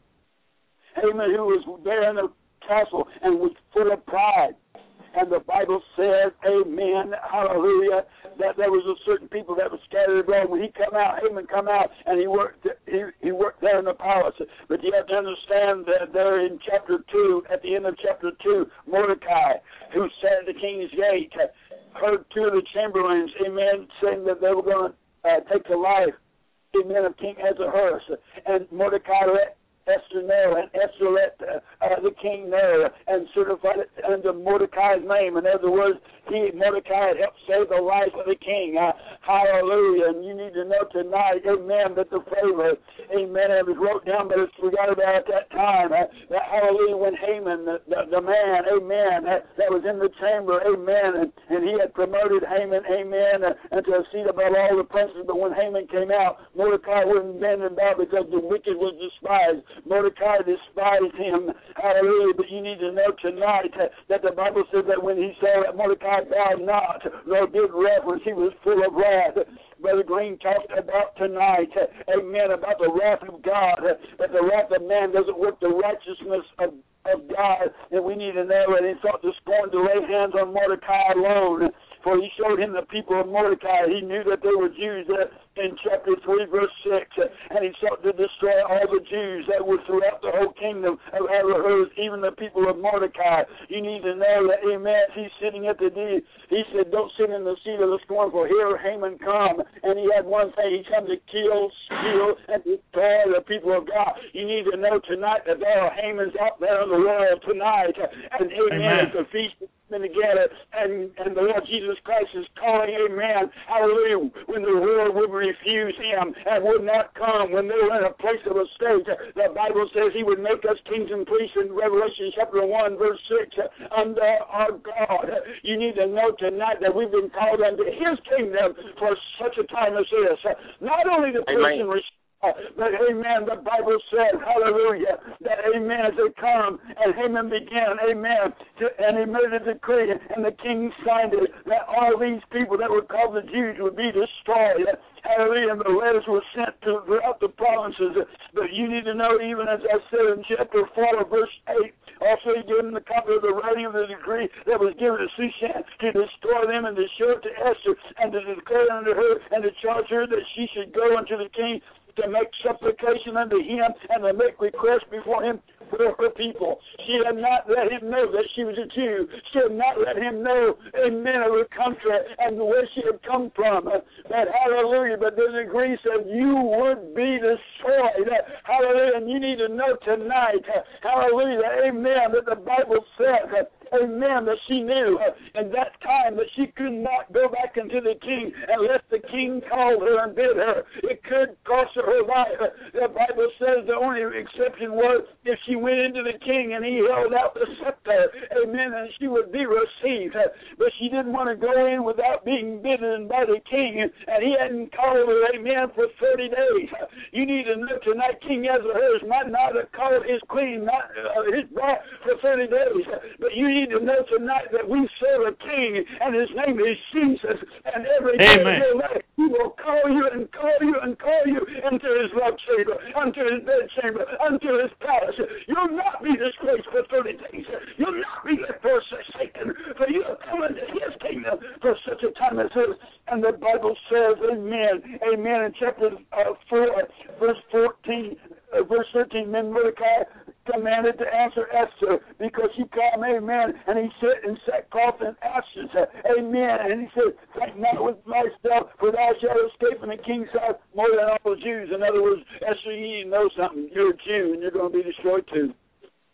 Haman, who was there in the castle and was full of pride. And the Bible says, amen, hallelujah, that there was a certain people that was scattered abroad. When he come out, Haman come out, and he worked he, he worked there in the palace. But you have to understand that there in chapter two, at the end of chapter two, Mordecai, who sat at the king's gate, heard two of the chamberlains, amen, saying that they were going to uh, take the life, amen, of King Ahasuerus. And Mordecai let Esther know, and Esther let uh, uh, the king know, and certified it under Mordecai's name. In other words, he, Mordecai had helped save the life of the king. Uh, hallelujah. And you need to know tonight, amen, that the favor, amen, it was wrote down, but it's forgot about at that time. Uh, that hallelujah, when Haman, the, the, the man, amen, that, that was in the chamber, amen, and, and he had promoted Haman, amen, uh, into a seat above all the princes. But when Haman came out, Mordecai wouldn't bend and bow because the wicked was despised. Mordecai despised him. Hallelujah. But you need to know tonight uh, that the Bible says that when he saw that Mordecai bowed not, nor did reverence, he was full of wrath. Brother Green talked about tonight, uh, amen, about the wrath of God, uh, that the wrath of man doesn't work the righteousness of of God, and we need to know that he sought to scorn to lay hands on Mordecai alone, for he showed him the people of Mordecai. He knew that they were Jews uh, in chapter three, verse six, uh, and he sought to destroy all the Jews that were throughout the whole kingdom of Ahasuerus, even the people of Mordecai. You need to know that, amen, he's sitting at the D. He said, don't sit in the seat of the scornful. Here Haman come, and he had one thing. He come to kill, steal, and destroy the people of God. You need to know tonight that there are Hamans out there in the world tonight, and amen, amen. It's a feast together, and, and the Lord Jesus Christ is calling, amen, hallelujah, when the world would refuse him and would not come, when they were in a place of estate. The Bible says he would make us kings and priests in Revelation chapter one, verse six, under our God. You need to know tonight that we've been called unto his kingdom for such a time as this. Not only the person received, but, amen, the Bible said, hallelujah, that, amen, as they come, and Haman began, amen, to, and he made a decree, and the king signed it, that all these people that were called the Jews would be destroyed. Hallelujah, and the letters were sent to throughout the provinces. But you need to know, even as I said in chapter four, verse eight, also he gave them the copy of the writing of the decree that was given to Shushan to destroy them and to show it to Esther and to declare unto her and to charge her that she should go unto the king to make supplication unto him and to make request before him for her people. She had not let him know that she was a Jew. She had not let him know, amen, of her country and where she had come from. But hallelujah, but the decree said you would be destroyed. Hallelujah, and you need to know tonight, hallelujah, amen, that the Bible says, amen, that she knew in that time that she could not go back into the king unless the king called her and bid her. It could cost her her life. The Bible says the only exception was if she went into the king and he held out the scepter, amen, and she would be received. But she didn't want to go in without being bidden by the king, and he hadn't called her, amen, for thirty days. You need to know tonight, King Ahasuerus might not have called his queen, not uh, his bride, for thirty days, but you need to know tonight that we serve a king, and his name is Jesus, and every day of your life he will call you and call you and call you into his love chamber, unto his bed chamber, unto his palace. You'll not be disgraced for thirty days. You'll not be left forsaken, for you have come into his kingdom for such a time as this. And the Bible says, amen, amen, in chapter uh, four, verse fourteen, uh, verse thirteen, then Mordecai commanded to answer Esther because she came, amen, and he said in sackcloth and ashes, amen, and he said, think not with myself, for thou shalt escape from the king's house more than all the Jews. In other words, Esther, you need to know something. You're a Jew, and you're going to be destroyed too.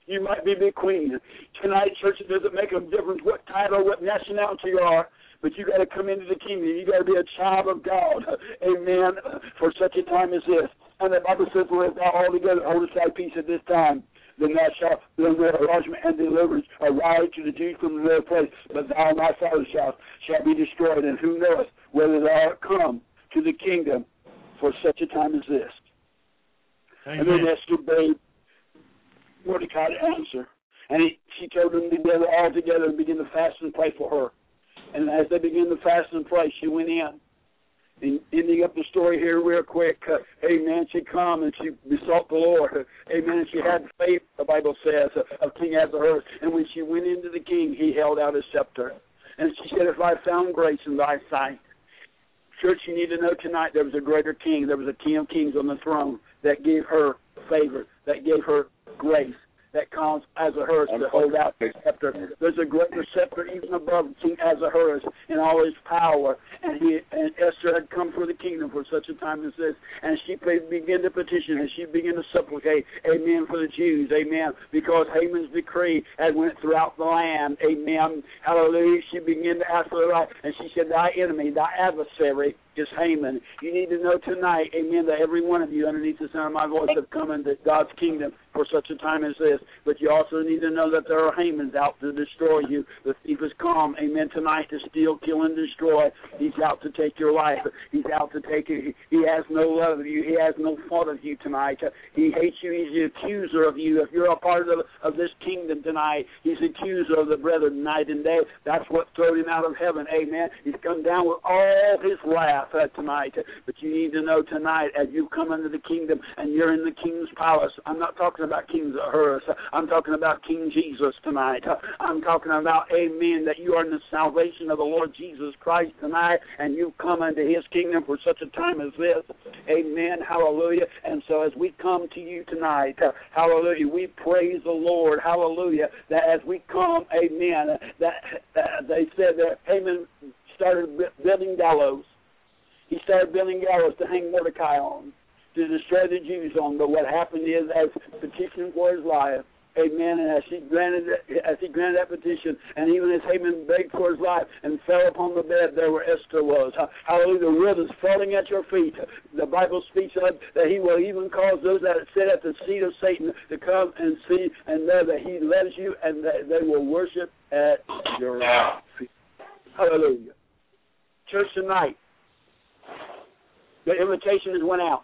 You might be the queen. Tonight, church, it doesn't make a difference what title, what nationality you are, but you got to come into the kingdom. You got to be a child of God. Amen. For such a time as this. And the Bible says, "Let thou all together hold aside peace at this time. Then thou shalt bring enlargement and deliverance arise to the Jews from their place. But thou and thy father shalt shall be destroyed. And who knoweth whether thou art come to the kingdom for such a time as this?" Amen. And then Esther bade Mordecai to answer. And he, she told them together all together and begin to fast and pray for her. And as they began to fast and pray, she went in. And ending up the story here real quick, uh, amen, she come and she besought the Lord. Amen, she had faith, the Bible says, uh, of King Ahasuerus. And when she went into the king, he held out his scepter. And she said, "If I found grace in thy sight." Church, you need to know tonight there was a greater king. There was a king of kings on the throne that gave her favor, that gave her grace, that caused Ahasuerus to hold out his scepter. There's a greater scepter even above King Ahasuerus in all his power. And he and Esther had come for the kingdom for such a time as this. And she began to petition and she began to supplicate, amen, for the Jews, amen, because Haman's decree had went throughout the land, amen. Hallelujah. She began to ask for the right. And she said, "Thy enemy, thy adversary is Haman." You need to know tonight, amen, that every one of you underneath the sound of my voice have come into God's kingdom for such a time as this. But you also need to know that there are Hamans out to destroy you. The thief has come, amen, tonight to steal, kill, and destroy. He's out to take your life. He's out to take it. He has no love of you. He has no thought of you tonight. He hates you. He's the accuser of you. If you're a part of, of this kingdom tonight, he's the accuser of the brethren night and day. That's what threw him out of heaven, amen. He's come down with all his wrath uh, tonight. But you need to know tonight, as you come into the kingdom and you're in the king's palace, I'm not talking about King Ahasuerus. I'm talking about King Jesus tonight. I'm talking about, amen, that you are in the salvation of the Lord Jesus Christ tonight, and you've come into his kingdom for such a time as this. Amen. Hallelujah. And so as we come to you tonight, uh, hallelujah, we praise the Lord. Hallelujah. That as we come, amen, that uh, they said that Haman started building gallows. He started building gallows to hang Mordecai on, to destroy the Jews on. But what happened is, as petition for his life, amen, and as he granted as he granted that petition, and even as Haman begged for his life and fell upon the bed there where Esther was. Hallelujah, the wood is falling at your feet. The Bible speaks of that he will even cause those that sit at the seat of Satan to come and see and know that he loves you and that they will worship at your feet. Hallelujah. Church tonight, the invitation has went out.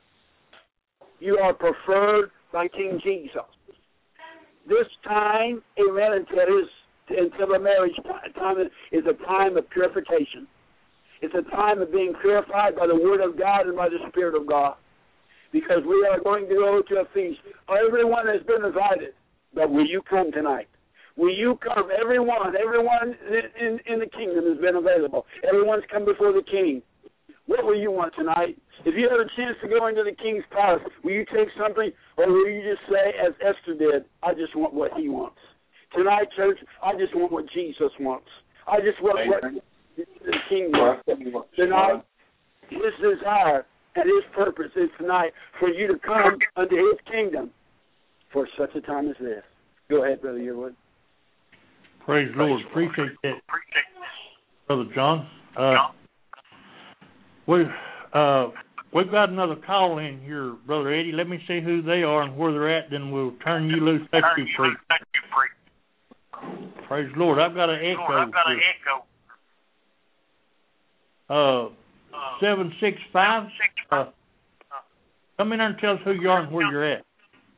You are preferred by King Jesus. This time, amen, until, his, until the marriage time is a time of purification. It's a time of being purified by the Word of God and by the Spirit of God. Because we are going to go to a feast. Everyone has been invited, but will you come tonight? Will you come? Everyone, everyone in, in, in the kingdom has been available. Everyone's come before the King. What will you want tonight? If you have a chance to go into the king's palace, will you take something, or will you just say, as Esther did, I just want what he wants? Tonight, church, I just want what Jesus wants. I just want what the king wants. Tonight, his desire and his purpose is tonight for you to come unto his kingdom for such a time as this. Go ahead, Brother Yearwood. Praise the Lord. Appreciate that, Brother John. Uh, we, uh, we've got another call in here, Brother Eddie. Let me see who they are and where they're at, then we'll turn you loose. Set you free. Praise the Lord. I've got an echo. I've got an echo. Uh, seven six five. Uh, come in there and tell us who you are and where you're at.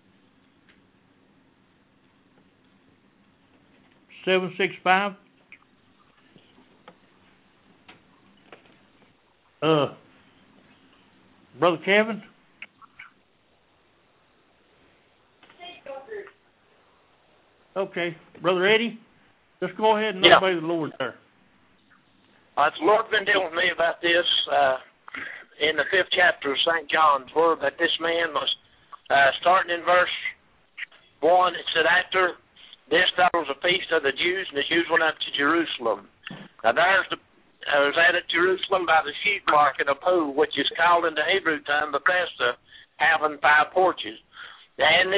Seven six five. Uh, Brother Kevin. Okay, Brother Eddie. Just go ahead and yeah. obey the Lord there. Uh, the Lord's been dealing with me about this uh, in the fifth chapter of Saint John's Word, that this man was, uh, starting in verse one, it said, after this there was a feast of the Jews, and the Jews went up to Jerusalem. Now there's the, I was at Jerusalem by the sheep market, a pool, which is called in the Hebrew tongue Bethesda, having five porches. And this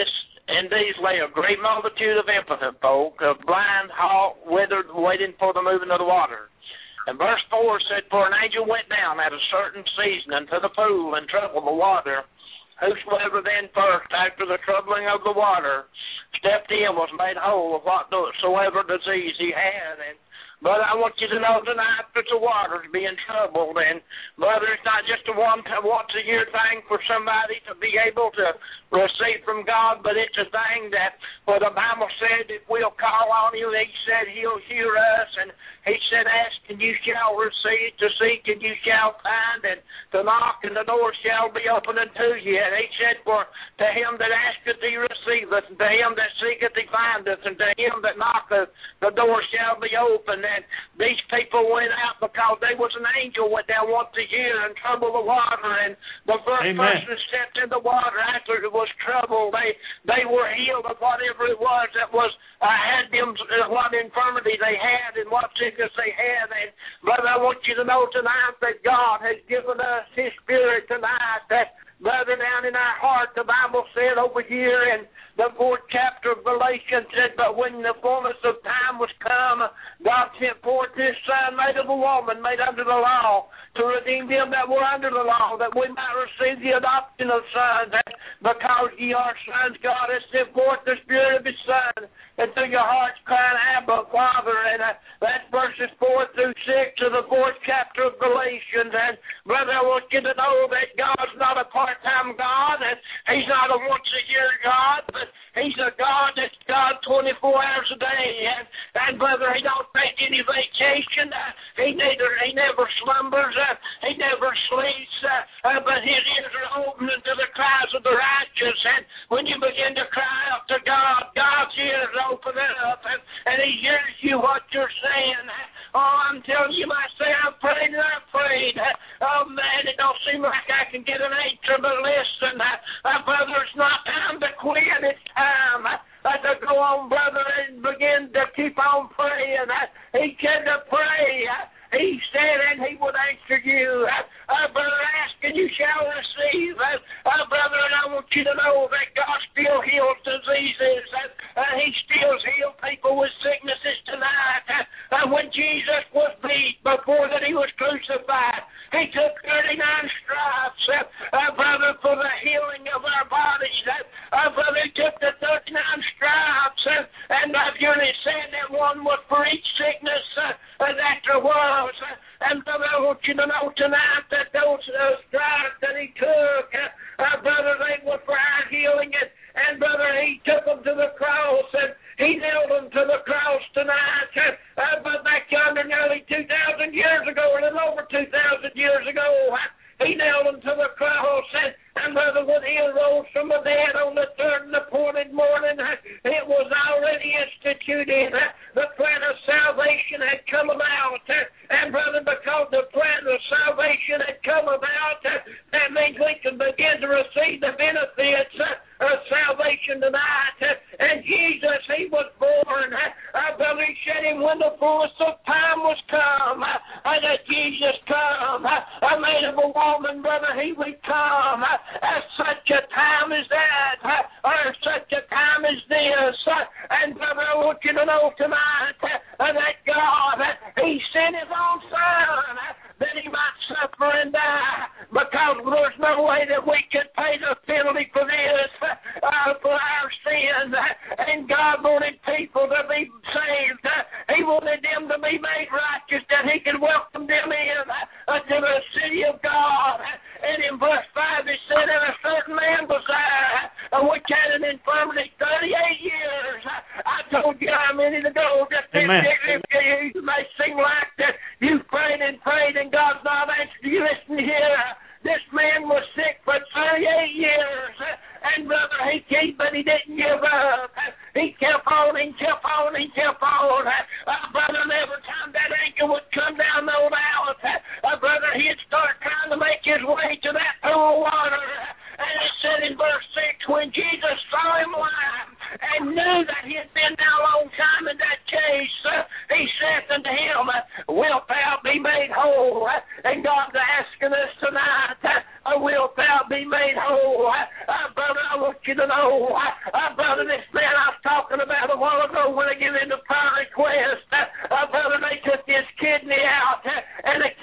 In these lay a great multitude of impotent folk, of blind, halt, withered, waiting for the moving of the water. And verse four said, For an angel went down at a certain season into the pool and troubled the water. Whosoever then first, after the troubling of the water, stepped in was made whole of whatsoever disease he had. And But I want you to know tonight that the water's being troubled, and brother, it's not just a one once a year thing for somebody to be able to receive from God, but it's a thing that, for the Bible said, if we'll call on Him, He said He'll hear us, and He said, ask and you shall receive, to seek and you shall find, and to knock and the door shall be opened unto you. And He said, for to him that asketh He receiveth, and to him that seeketh He findeth, and to him that knocketh the door shall be opened. And these people went out because there was an angel went down once a year and troubled the water, and the first Amen. person that stepped in the water after it was troubled, they they were healed of whatever it was that was uh, had them, uh, what infirmity they had and what sickness they had. And brother, I want you to know tonight that God has given us His Spirit tonight. That brother, down in our heart, the Bible said over here in the fourth chapter of Galatians, said, but when the fullness of time was come, God sent forth His Son, made of a woman, made under the law, to redeem them that were under the law, that we might receive the adoption of sons. And because ye are sons, God has sent forth the Spirit of His Son into your hearts, crying, Abba, Father. And uh, that's verses four through six of the fourth chapter of Galatians. And brother, I want you to know that God's not a part-time God, and He's not a once-a-year God, but He's a God that's God twenty-four hours a day. And, and brother, He don't take any vacation. Uh, he neither He never slumbers. Uh, he never sleeps. Uh, uh, but His ears are open to the cries of the righteous. And when you begin to cry out to God, God's ears open up, and, and He hears you what you're saying. Oh, I'm telling you, I say I'm praying and I'm praying. Oh, man, it don't seem like I can get an answer, but listen, uh, uh, brother, it's not time to quit. It's time uh, to go on, brother, and begin to keep on praying. Uh, he said to pray. Uh, he said, and He would answer you. Uh, uh, brother, ask and you shall receive. Uh, uh, brother, and I want you to know that God still heals diseases. Uh, uh, he still heals people with sicknesses tonight. Uh, uh, when Jesus was beat before that He was crucified, He took thirty-nine stripes, uh, uh, brother, for the healing of our bodies. Uh, uh, brother, He took the thirty-nine stripes, uh, and I've usually said that one was for each sickness uh, uh, that there was. Uh, and brother, I want you to know tonight that those uh, stripes that He took, uh, uh, brother, they were for our healing. And, and brother, He took them to the cross, and He nailed them to the cross tonight. Uh, uh, but back yonder nearly two thousand years ago, a little over two thousand years ago, uh, He nailed them to the cross. And, and brother, when He arose from the dead on the third and appointed morning, uh, it was already instituted. Uh, the plan of salvation had come about. Uh, and brother, because the plan of salvation had come about, uh, that means we can begin to receive the benefits uh, of salvation tonight. Uh, and Jesus, He was born. Uh, uh, brother, He said Him when the fullness of time was come. Uh, and that Jesus come. Uh, I made of a woman, brother, He would come. Uh, at such a time as that, uh, or such a time as this. Uh, and brother, I want you to know tonight uh, that God, uh, He sent His own Son uh, that He might suffer and die, because there's no way that we could pay the penalty for this, uh, for our sins. Uh, and God wanted people to be saved. Uh, he wanted them to be made righteous, that He could welcome them in uh, to the city of God. And in verse five it said, and a certain man was there, uh, which had an infirmity thirty-eight years. Uh, I told you how many ago that this, if, if you may seem like that you prayed and prayed and God's not answered you. Listen here, this man was sick for thirty-eight years. Uh, and brother, he kept, but he didn't give up. Uh, he kept on, he kept on, he kept on. Uh, uh, brother, and every time that anchor would come down on out, uh, uh, brother, he'd start trying to make his way to that pool of water. Uh, and it said in verse six, when Jesus saw him lying and knew that he had been there a long time in that case, uh, He said unto him, wilt thou be made whole? Uh, and God's asking us tonight, uh, wilt thou be made whole? Uh, uh, brother, I want you to know, uh, uh, brother,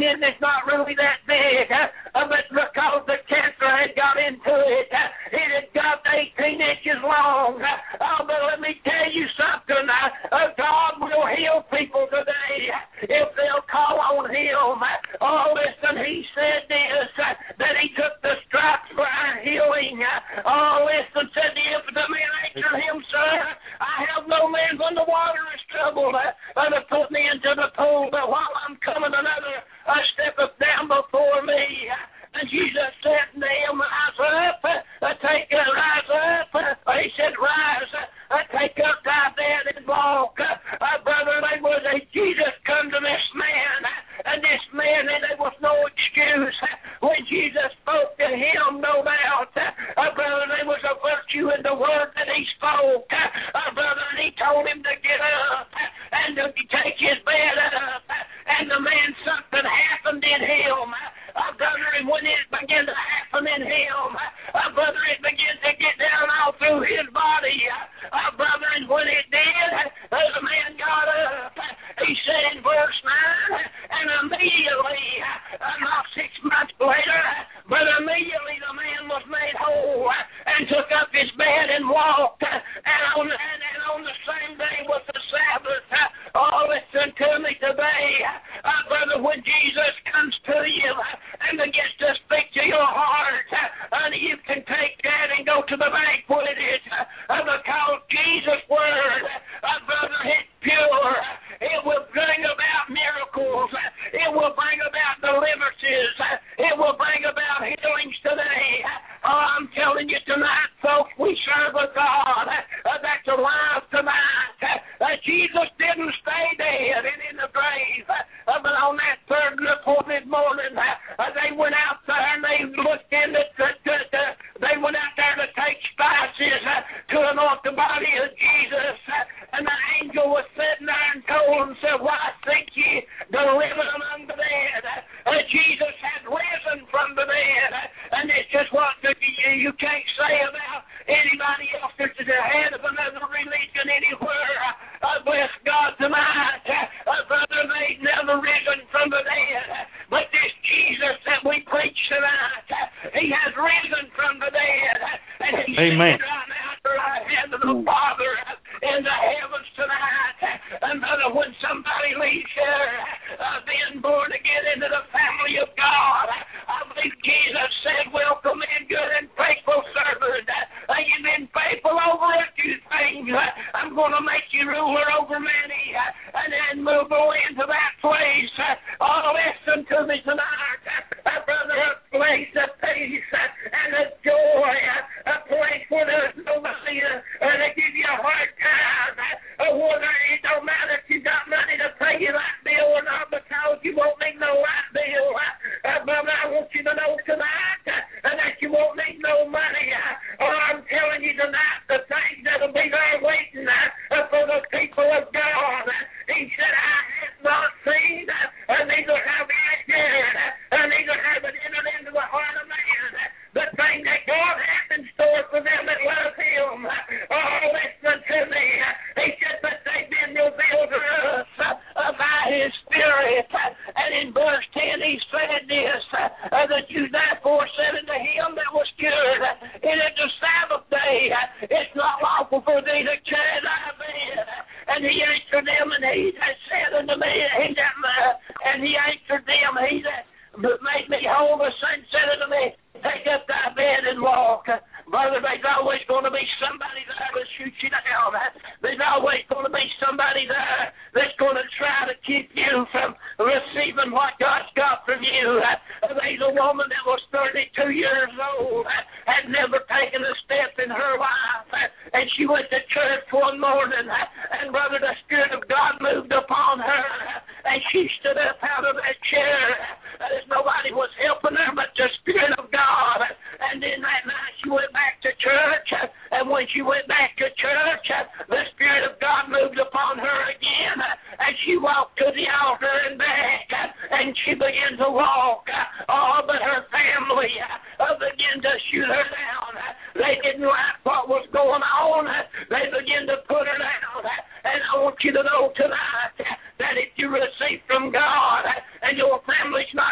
skin is not really that big, uh, but because the cancer had got into it, uh, it had got eighteen inches long. Uh, oh, but let me tell you something. Uh, uh, God will heal people today if they'll call on Him. Uh, oh, listen, He said this, uh, that He took the stripes for our healing. Uh, oh, listen, said the impotent man answered Him, Sir, I have no man when the water is troubled uh, uh, to put me into the pool, but while I'm coming, another uh, steppeth down before me. And Jesus said to him, rise up, uh, take uh, rise up. Uh, he said, rise, uh, take up thy bed and walk. Uh, uh, brother, there was a Jesus come to this man, uh, and this man, and there was no excuse. Uh, when Jesus spoke to him, no doubt, uh, uh, brother, there was a virtue in the word that he spoke. Uh, uh, brother, and he told him to get up uh, and to take his bed up. Uh, and the man, something happened in him. Uh, brother, and when it began to happen in him, uh, brother, it began to get down all through his body. Uh, brother, and when it did, uh, the man got up. He said in verse nine, and immediately, uh, not six months later, but immediately the man was made whole and took up his bed and walked. And on, and, and on the same day was the Sabbath. Oh, listen to me today. Uh, brother, when Jesus comes to you and begins to speak to your heart, and you can take that and go to the bank with it, uh, because Jesus' word, uh, brother, it's pure. It will bring about miracles. It will bring about deliverances. It will bring about healings today. Oh, I'm telling you tonight, folks, we serve a God uh, that's alive tonight. Uh, Jesus didn't stay dead and in the grave, uh, but on that third and appointed morning, uh, they went out there and they looked in the, the, the, the they went out there to take spices uh, to anoint the body of Jesus, uh, and the angel was sitting there and told him, said, why think ye delivered among the dead? Uh, Jesus had risen from the dead, uh, and it's just what the, you, you can't say about anybody else that's the head of another religion anywhere. Uh, bless God tonight. Uh, brother, they've never risen from the dead. But this Jesus that we preach tonight, uh, he has risen from the dead. And he's Amen. sitting right now at the right hand of the Father in the heavens tonight. And brother, when somebody leaves here, uh, being born again into the family of God, I believe Jesus said, welcome in, good and faithful servant. Uh, you've been faithful over a few things. Uh, I'm going to make you ruler over many, uh, and then move on into that place. Uh, oh, listen to me tonight. Uh, brother, a place of peace uh, and of joy. Uh, a place where there's nobody uh, uh, to give you a hard time. Uh, whether it don't matter if you got money to pay your light bill or not, because you won't need no light bill. Uh, uh, brother, I want you to know tonight uh, that you won't need no money. Uh, or I'm telling you tonight, the things that'll be there waiting uh, for the people of God. Uh, he said, I have not seen, uh, neither have I heard, uh, neither have it entered into the heart of man. Uh, the thing that God has in store for them that love Him. Uh, oh, listen to me. Uh, he said, but they've been revealed to us uh, by His Spirit. Uh, and in verse ten, He said this, uh, that you therefore said unto him that was cured, uh, it is the Sabbath day. Uh, it's not lawful for thee to carry thy bed. And he answered them, and he that said unto me, he that, uh, and he answered them, he that made me whole, the son said unto me, take up thy bed and walk. Uh, brother, there's always going to be somebody there to shoot you down. Uh, there's always going to be somebody there that's going to try to keep you from receiving what God's got from you. Uh, there's a woman that was thirty-two years old, uh, had never taken a step in her life, uh, and she went to church one morning, uh, and brother, the Spirit of God moved upon her, uh, and she stood up out of that chair. Uh, there's nobody was helping her but the Spirit of God. Uh, and then that night she went back to church, uh, and when she went back to church, uh, the Spirit of God moved upon her again, uh, and she walked to the altar and back, uh, and she began to walk. Uh, oh, but her family uh, began to shoot her down. Uh, they didn't like what was going on. Uh, they began to put her down. Uh, and I want you to know tonight uh, that if you receive from God uh, and your family's not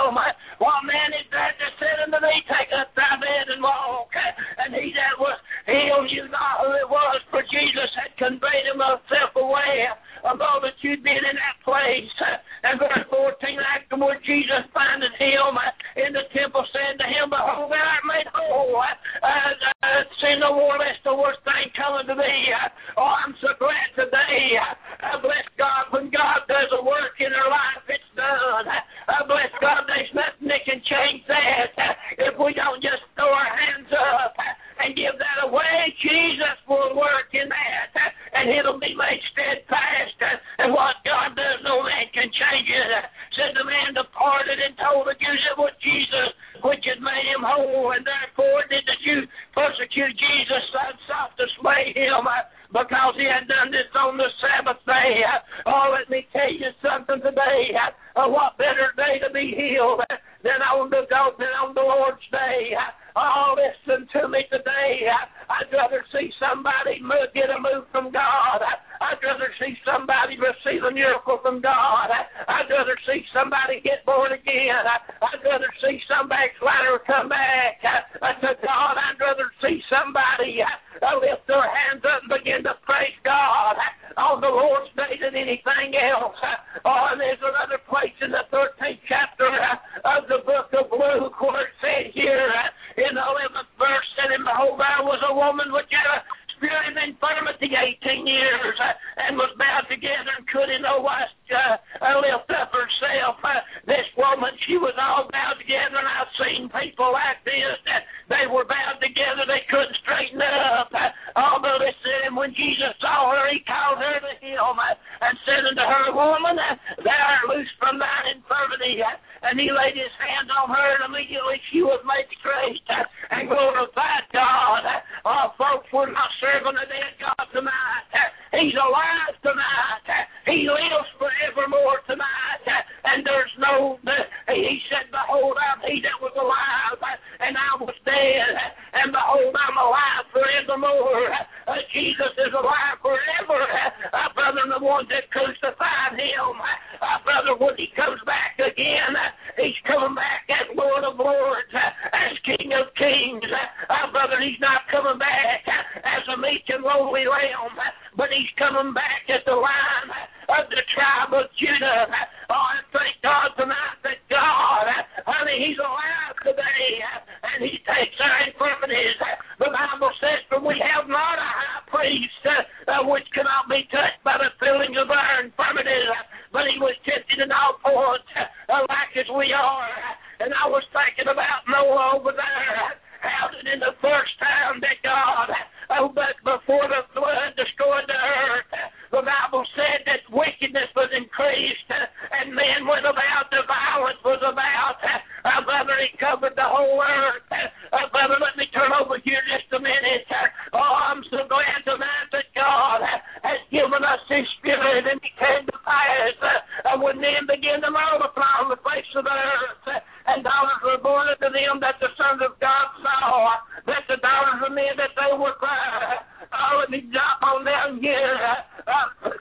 him. What man is that that said unto thee, take up thy bed and walk? And he that was healed knew not who it was, for Jesus had conveyed himself away. A multitude being in that place. And verse fourteen, afterward Jesus findeth him in the temple, saying to him, behold, thou art made whole. Uh, uh, see no more lest the worst thing coming to thee. Oh, I'm so glad today. I bless God when God does a work in our life, it's done. I bless God there's nothing that can change that. If we don't just throw our hands up and give that away, Jesus will work in that. And it'll be made steadfast. And what God does, no man can change it. Said the man departed and told the Jews it was Jesus which had made him whole. And therefore did the Jews persecute Jesus and sought to slay him, because he had done this on the Sabbath day. Oh, let me tell you something today. Uh, what better day to be healed than on the, than on the Lord's day? Oh, listen to me today. I'd rather see somebody move, get a move from God. I'd rather see somebody receive a miracle from God. I'd rather see somebody get born again. I'd rather see some backslider come back. I said, God, I'd rather see somebody lift their hands up and begin to praise God on the Lord's day than anything else. Oh, and there's another place in the thirteenth chapter of the book of Luke where it said here in the eleventh verse, and behold, there was a woman which had a spirit of infirmity eighteen years, uh, and was bound together and could in no wise uh, uh, lift up herself. Uh, this woman, she was all bound together, and I've seen people like this, that they were bound together, they couldn't straighten up. Uh, although they said, and when Jesus saw her, he called her to him uh, and said unto her, woman, uh, thou art loosed from thine infirmity. Uh, and he laid his hands on her, and immediately she was made straight uh, and glorified God. Uh, oh, folks, we're not serving a dead God tonight. Uh, he's alive tonight. Uh, he lives forevermore tonight. Uh, and there's no, uh, he said, behold, I'm he that was alive, uh, and I was dead, uh, and behold, I'm alive forevermore. Uh, Jesus is alive forever. Uh, brother, the one that crucified him, uh, brother, when he comes back again, uh, he's coming back as Lord of Lords, uh, as King of Kings. Uh, brother, he's not coming back uh, as a meek and lowly lamb, uh, but he's coming back as the Lion of the tribe of Judah. Uh, oh, I thank God tonight that God, uh, honey, he's alive today, uh, and he takes our infirmities. Uh, the Bible says, for we have not a high priest uh, uh, which cannot be touched by the feelings of our infirmities, uh, but he was tempted in all points, uh, like as we are. And I was thinking about Noah over there, how that in the first time that God, oh, but before the flood destroyed the earth, the Bible said that wickedness was increased, and men went about, the violence was about. Uh, brother, he covered the whole earth. Uh, brother, let me turn over here just a minute. Oh, I'm so glad tonight that God has given us his spirit, and he came to pass uh, when men began to multiply on the face of the earth, uh, and daughters were born unto them that the sons of God saw, that the daughters of men that they were cry. Oh, let me drop on down here. Uh,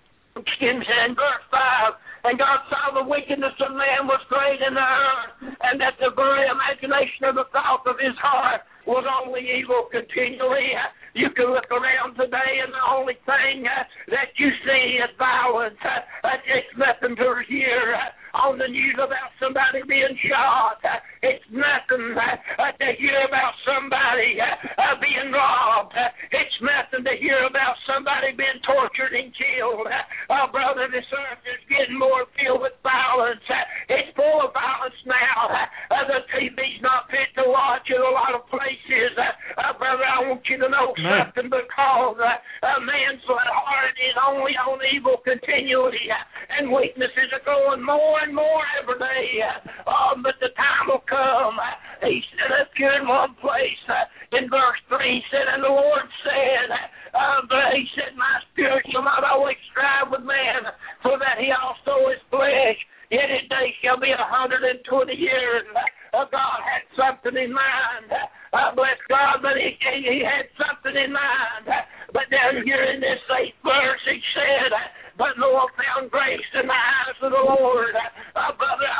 in verse five, and God saw the wickedness of man was great in the earth, and that the very imagination of the thoughts of his heart was only evil continually. You can look around today, and the only thing uh, that you see is violence. Uh, it's nothing to hear uh, on the news about somebody being shot. Uh, it's nothing uh, to hear about somebody uh, uh, being robbed. Uh, it's nothing to hear about somebody being tortured and killed. Uh, oh, brother, this earth is getting more filled with violence. Uh, it's full of violence now. Uh, the T V's not fit to watch in a lot of places. Uh, uh, brother, I want you to know Man. something, because uh, uh, man's heart is only on evil continually, uh, and weaknesses are growing more and more every day. Uh, oh, but the time will come. Uh, he said up here in one place, uh, in verse three, he said, and the Lord said, uh, but he said, my spirit shall not always strive with man, for that he also is flesh. Yet his day shall be a hundred and twenty years. Uh, God had something in mind. Uh, bless God, but he, he had something in mind. Uh, but down here in this eighth verse, he said, uh, but Noah found grace in the eyes of the Lord. Uh, brother, I'll tell you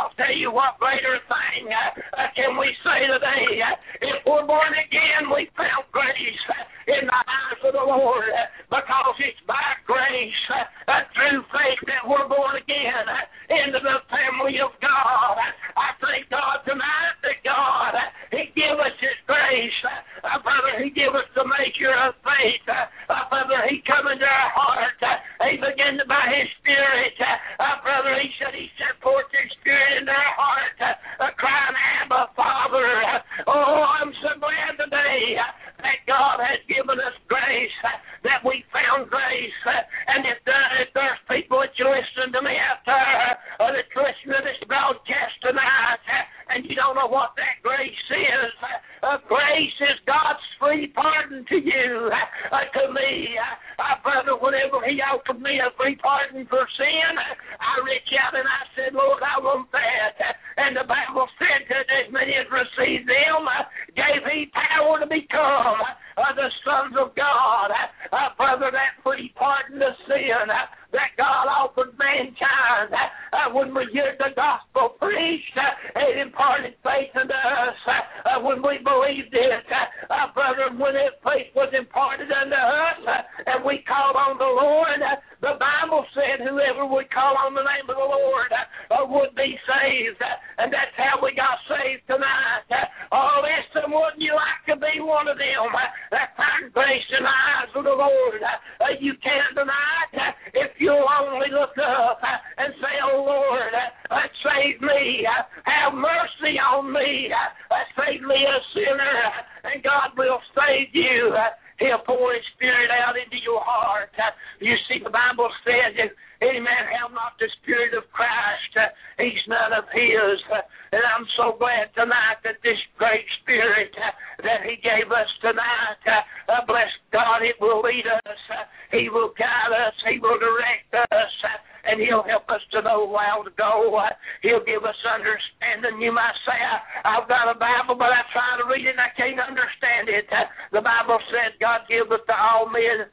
what greater thing uh, uh, can we say today? Uh, if we're born again, we found grace uh, in the eyes of the Lord uh, because it's by grace uh, uh, through faith that we're born again uh, into the family of God. Uh, I thank God tonight that God, uh, He give us His grace. Uh, uh, brother, He give us the measure of faith. Uh, uh, brother, He come into our heart. Uh, he began to by His Spirit. Uh, uh, brother, He said He sent forth His Spirit into our heart, uh, uh, crying, Abba, Father. Uh, oh, I'm so glad today uh, that God has given us grace, uh, that we found grace. Uh, and if, there, if there's people that you listen to me after, uh, or that's listening to this broadcast tonight, uh, and you don't know what that grace is, uh, uh, grace is God's free pardon to you, uh, uh, to me. Uh, uh, brother, whenever He offered me a free pardon for sin, uh, I reached out and I said, Lord, I want that. Uh, and the Bible said that as many as received them, uh, gave He power to become uh, the sons of God. Uh, uh, brother, that free pardon to sin uh, that God offered mankind uh, uh, when we heard the gospel preached, uh, it imparted faith unto us uh, uh, when we believed it. Uh, uh, brother, when that faith was imparted unto us uh, and we called on the Lord, uh, the Bible said whoever would call on the name of the Lord uh, uh, would be saved. Uh, and that's how we got saved tonight. Uh, oh, listen, wouldn't you like to be one of them uh, that find grace in the eyes of the Lord? Uh, uh, you can tonight uh, if you'll only look up uh, and say, oh, Lord, uh, uh, save me. Uh, have mercy on me. Uh, uh, save me a sinner. Uh, and God will save you. Uh, He'll pour His Spirit out into your heart. Uh, you see, the Bible says, if any man have not the Spirit of Christ, uh, he's none of His. Uh, and I'm so glad tonight that this great Spirit uh, that He gave us tonight, uh, uh, bless God, it will lead us. Uh, he will guide us. He will direct us. Uh, and He'll help us to know how to go. Uh, he'll give us understanding. You might say, I, I've got a Bible, but I try to read it and I can't understand it. Uh, the Bible says God giveth to all men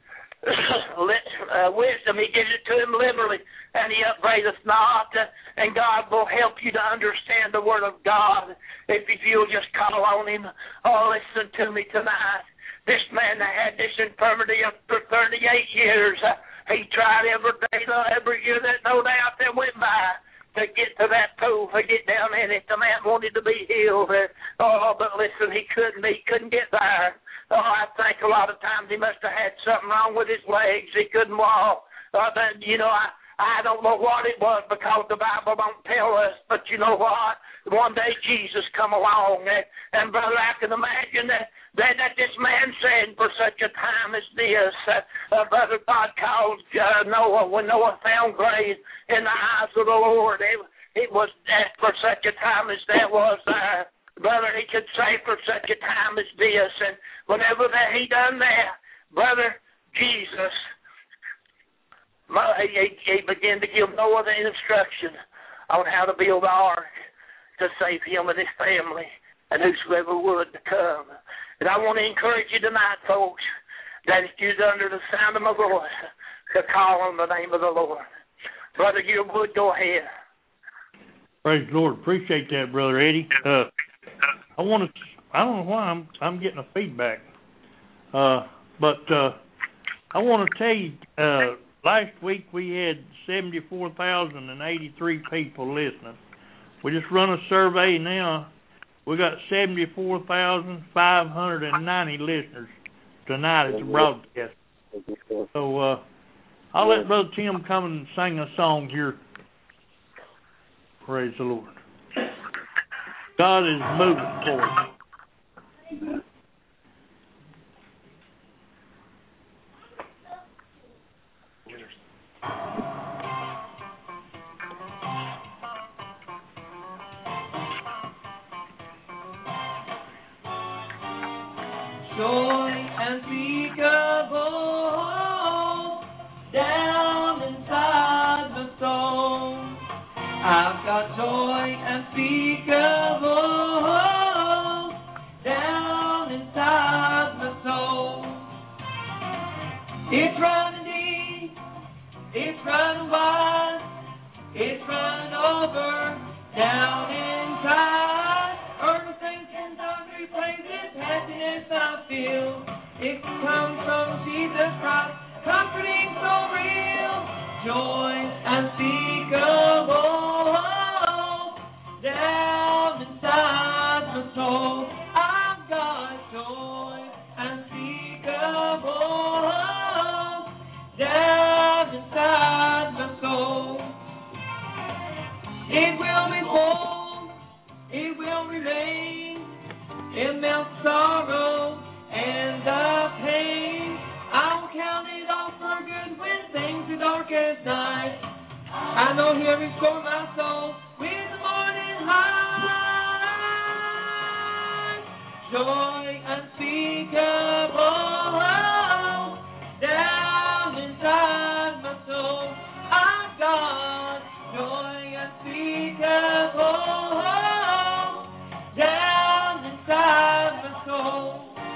uh, wisdom. He gives it to Him liberally, and He upbraideth not. Uh, and God will help you to understand the Word of God if, if you'll just call on Him. Oh, listen to me tonight. This man that had this infirmity for thirty-eight years, uh, he tried every day, every year that no doubt that went by to get to that pool, to get down in it. The man wanted to be healed. Oh, but listen, he couldn't. He couldn't get there. Oh, I think a lot of times he must have had something wrong with his legs. He couldn't walk. Uh, but, you know, I, I don't know what it was because the Bible don't tell us. But you know what? One day Jesus come along, and, and brother, I can imagine that, that, that this man said, for such a time as this, uh, uh, brother, God called uh, Noah when Noah found grace in the eyes of the Lord. It, it was uh, for such a time as that was there. Uh, brother, He could say for such a time as this, and whenever that He done that, brother, Jesus, he, he began to give Noah the instruction on how to build the ark to save him and his family and whosoever would to come. And I want to encourage you tonight, folks, that if you're under the sound of my voice, to call on the name of the Lord. Brother, you would go ahead. Praise the Lord. Appreciate that, Brother Eddie. Uh, I want to. I don't know why I'm I'm getting a feedback, uh, but uh, I want to tell you. Uh, last week we had seventy-four thousand eighty-three people listening. We just run a survey now. We got seventy-four thousand five hundred ninety listeners tonight at the broadcast. So uh, I'll let Brother Tim come and sing a song here. Praise the Lord. God is moving forward. Joy unspeakable down inside my soul. I've got joy unspeakable down inside my soul. It's running deep, it's running wide, it's running over down in inside. Earth and hungry places, happiness I feel. It comes from Jesus Christ, comforting so real. Joy unspeakable down inside my soul. I've got joy unspeakable down inside my soul. It will be full, it will remain. It melts sorrow and the pain. I'll count it all for good when things are dark as night. I know He'll restore my soul with the morning light. Joy unspeakable down inside my soul. I've got joy unspeakable down inside my soul.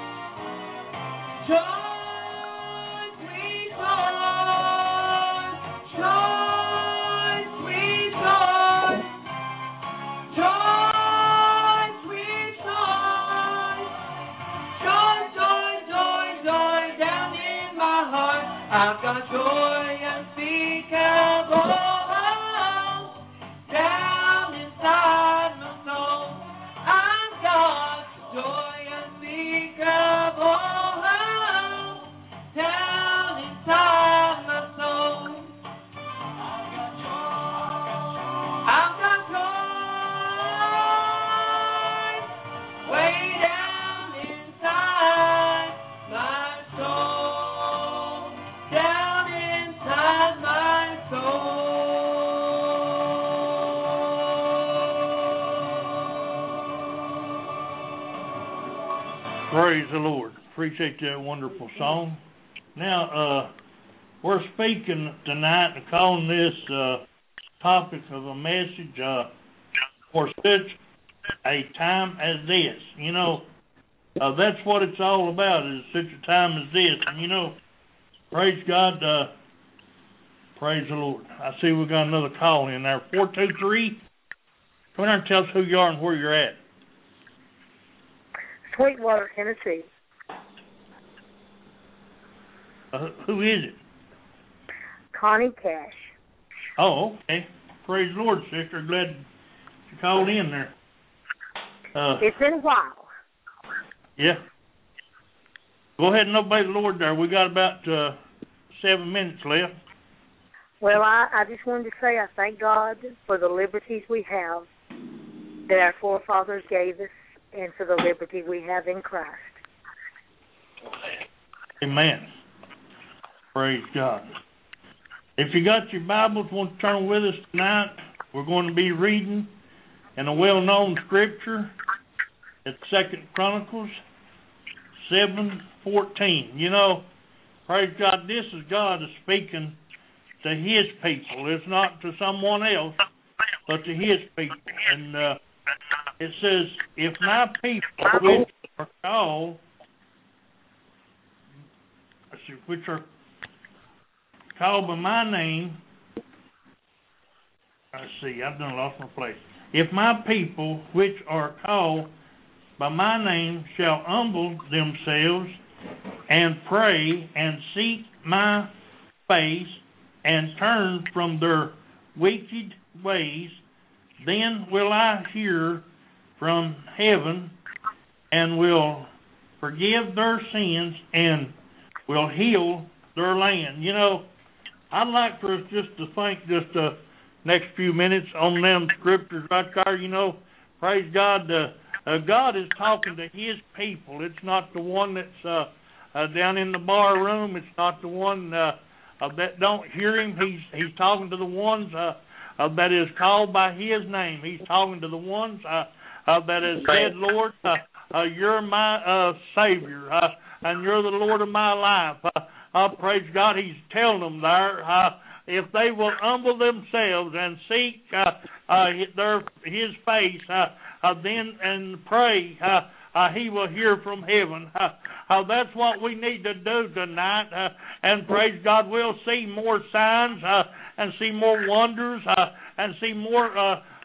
Joy, sweet joy, joy, sweet joy, joy, sweet joy, joy, joy, joy, joy down in my heart. I've got joy unspeakable down inside my soul. I've got joy unspeakable down inside my soul. I've got joy. I've got joy way down inside my soul. Down inside my soul. Praise the Lord. Appreciate that wonderful song. Now, uh, we're speaking tonight and calling this uh, topic of a message uh, for such a time as this. You know, uh, that's what it's all about, is such a time as this. And, you know, praise God, uh, praise the Lord. I see we got another call in there. four two three. Come in there and tell us who you are and where you're at. Sweetwater, Tennessee. Uh, who is it? Connie Cash. Oh, okay. Praise the Lord, sister. Glad you called in there. Uh, it's been a while. Yeah. Go ahead and obey the Lord there. We got about uh, seven minutes left. Well, I, I just wanted to say I thank God for the liberties we have that our forefathers gave us and for the liberty we have in Christ. Amen. Praise God. If you got your Bibles, want to turn with us tonight, we're going to be reading in a well-known scripture at Second Chronicles seven fourteen. You know, praise God, this is God is speaking to His people. It's not to someone else, but to His people. And uh, it says, if my people, which are called, let's see, which are called by my name, let's see, I've done lost my place. If my people, which are called by my name, shall humble themselves and pray and seek my face and turn from their wicked ways, then will I hear from heaven and will forgive their sins and will heal their land. You know, I'd like for us just to think just the next few minutes on them scriptures right there. You know, praise God. Uh, uh, God is talking to His people. It's not the one that's uh, uh, down in the bar room. It's not the one uh, uh, that don't hear Him. He's He's talking to the ones uh, uh, that is called by His name. He's talking to the ones uh, uh, that has said, Lord, uh, uh, you're my uh, Savior, uh, and you're the Lord of my life. Uh, uh, praise God. He's telling them there, uh, if they will humble themselves and seek uh, uh, their His face, uh, uh, then and pray, uh, uh, He will hear from heaven. Uh, uh, that's what we need to do tonight. Uh, and praise God, we'll see more signs uh, and see more wonders uh, and see more uh,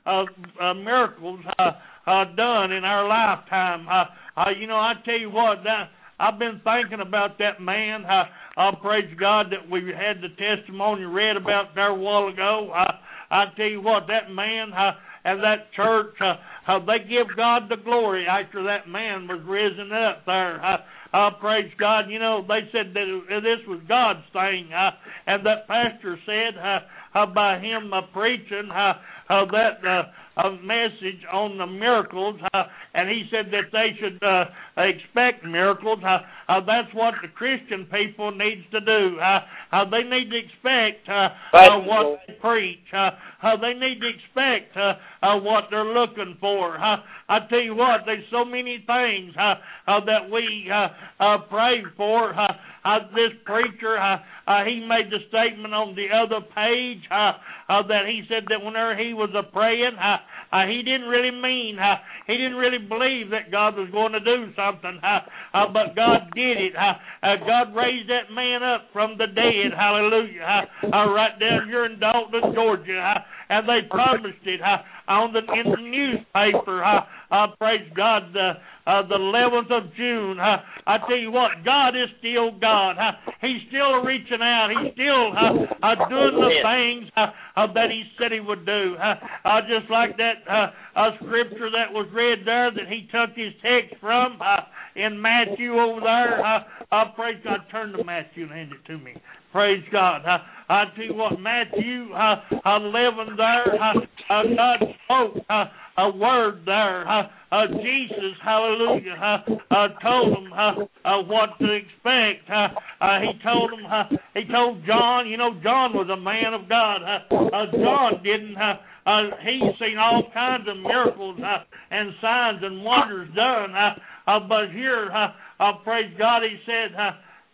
uh, uh, miracles uh, uh, done in our lifetime. Uh, uh, you know, I tell you what, that, I've been thinking about that man. Uh, I praise God that we had the testimony read about there a while ago. Uh, I tell you what, that man uh, and that church, uh, uh, they give God the glory after that man was risen up there. Uh, uh, praise God. You know, they said that it, this was God's thing. Uh, and that pastor said uh, uh, by him uh, preaching uh, uh, that uh, uh, message on the miracles, uh, and he said that they should uh, expect miracles. Uh, uh, that's what the Christian people needs to do. Uh, uh, they need to expect uh, uh, what they preach. Uh, uh, they need to expect uh, uh, what they're looking for. Uh, I tell you what, there's so many things uh, uh, that we uh, uh, pray for. Uh, uh, this preacher, uh, uh, he made the statement on the other page uh, uh, that he said that whenever he was a praying, uh, uh, he didn't really mean, uh, he didn't really believe that God was going to do something, uh, uh, but God did it. Uh, uh, God raised that man up from the dead, hallelujah, uh, uh, right down here in Dalton, Georgia, uh, and they published it uh, on the in the newspaper. Uh, uh, praise God, uh, uh, the eleventh of June. Uh, I tell you what, God is still God. Uh, he's still reaching out. He's still uh, uh, doing the things uh, uh, that He said He would do. Uh, uh, just like that uh, uh, scripture that was read there that he took his text from uh, in Matthew over there. Uh, uh, praise God. Turn to Matthew and hand it to me. Praise God. Uh, I tell you what, Matthew uh, eleven there, uh, uh, God spoke uh, a word there. Uh, uh, Jesus, hallelujah, uh, uh, told them uh, uh, what to expect. Uh, uh, he told them, uh, he told John, you know, John was a man of God. Uh, uh, John didn't, uh, uh, he's seen all kinds of miracles uh, and signs and wonders done. Uh, uh, but here, uh, uh, praise God, he said, uh,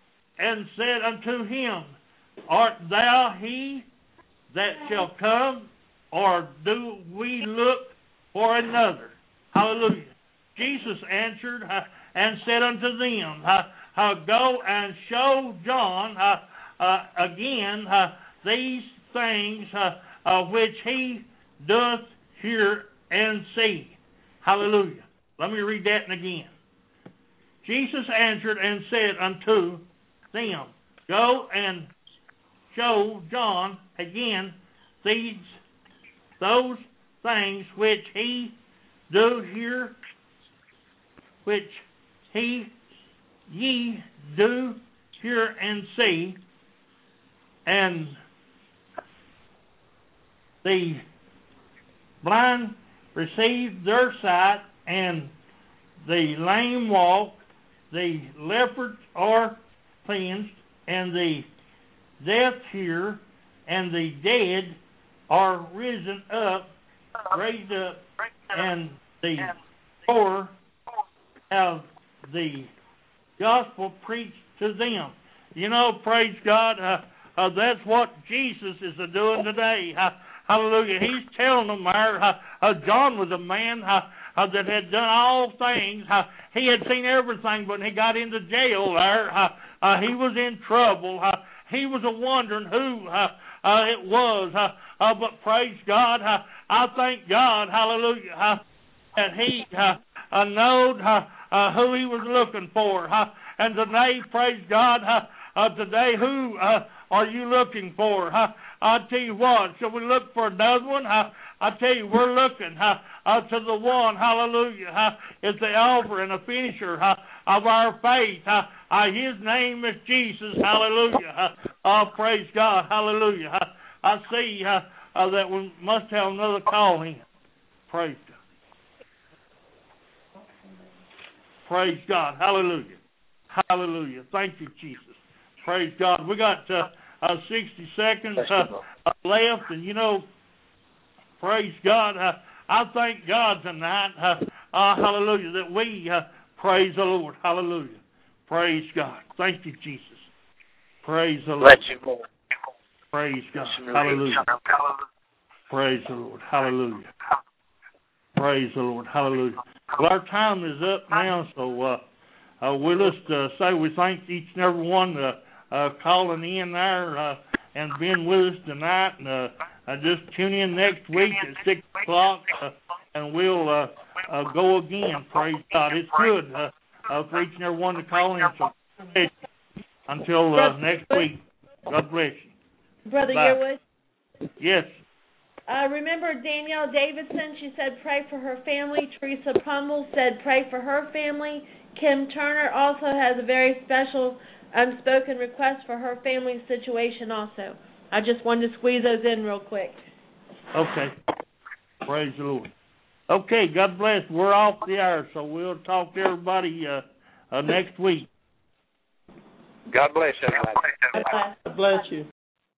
and said unto him, art thou he that shall come, or do we look for another? Hallelujah. Jesus answered uh, and said unto them, uh, uh, go and show John uh, uh, again uh, these things uh, uh, which he doth hear and see. Hallelujah. Let me read that again. Jesus answered and said unto them, go and show John again these those things which he do hear, which he ye do hear and see, and the blind receive their sight, and the lame walk, the lepers are cleansed, and the deaf hear, and the dead are risen up, raised up, and the poor have the gospel preached to them. You know, praise God, uh, uh, that's what Jesus is uh, doing today. Uh, hallelujah. He's telling them there, uh, uh, John was a man uh, uh, that had done all things. Uh, he had seen everything, but when he got into jail there, uh, uh, he was in trouble. Uh, he was a wondering who uh, uh, it was. Uh, uh, but praise God, uh, I thank God, hallelujah, uh, that he uh, uh, knowed uh, uh, who he was looking for. Uh, and today, praise God, uh, uh, today, who uh, are you looking for? Uh, I'll tell you what, shall we look for another one? Uh, I tell you, we're looking uh, uh, to the one, hallelujah, uh, is the author and the finisher uh, of our faith. Uh, uh, his name is Jesus, hallelujah. Uh, uh, praise God, hallelujah. Uh, I see uh, uh, that we must have another call in. Praise God. Praise God, hallelujah. Hallelujah. Thank you, Jesus. Praise God. We got uh, uh, sixty seconds uh, left, and you know, praise God. Uh, I thank God tonight, uh, uh, hallelujah, that we uh, praise the Lord. Hallelujah. Praise God. Thank you, Jesus. Praise the Lord. Praise God. Hallelujah. Praise the Lord. Hallelujah. Praise the Lord. Hallelujah. Well, our time is up now, so uh, uh, we'll just uh, say we thank each and every one uh, uh, calling in there uh, and being with us tonight. And, uh, uh, just tune in next week at six o'clock, uh, and we'll uh, uh, go again. Praise God. It's good uh, uh, for each and every one to call in. So until uh, next week, God bless you. Brother Bye. Yearwood? Yes. Uh, remember Danielle Davidson, she said pray for her family. Teresa Pummel said pray for her family. Kim Turner also has a very special unspoken request for her family situation also. I just wanted to squeeze those in real quick. Okay. Praise the Lord. Okay, God bless. We're off the air, so we'll talk to everybody uh, uh, next week. God bless everybody. God bless you.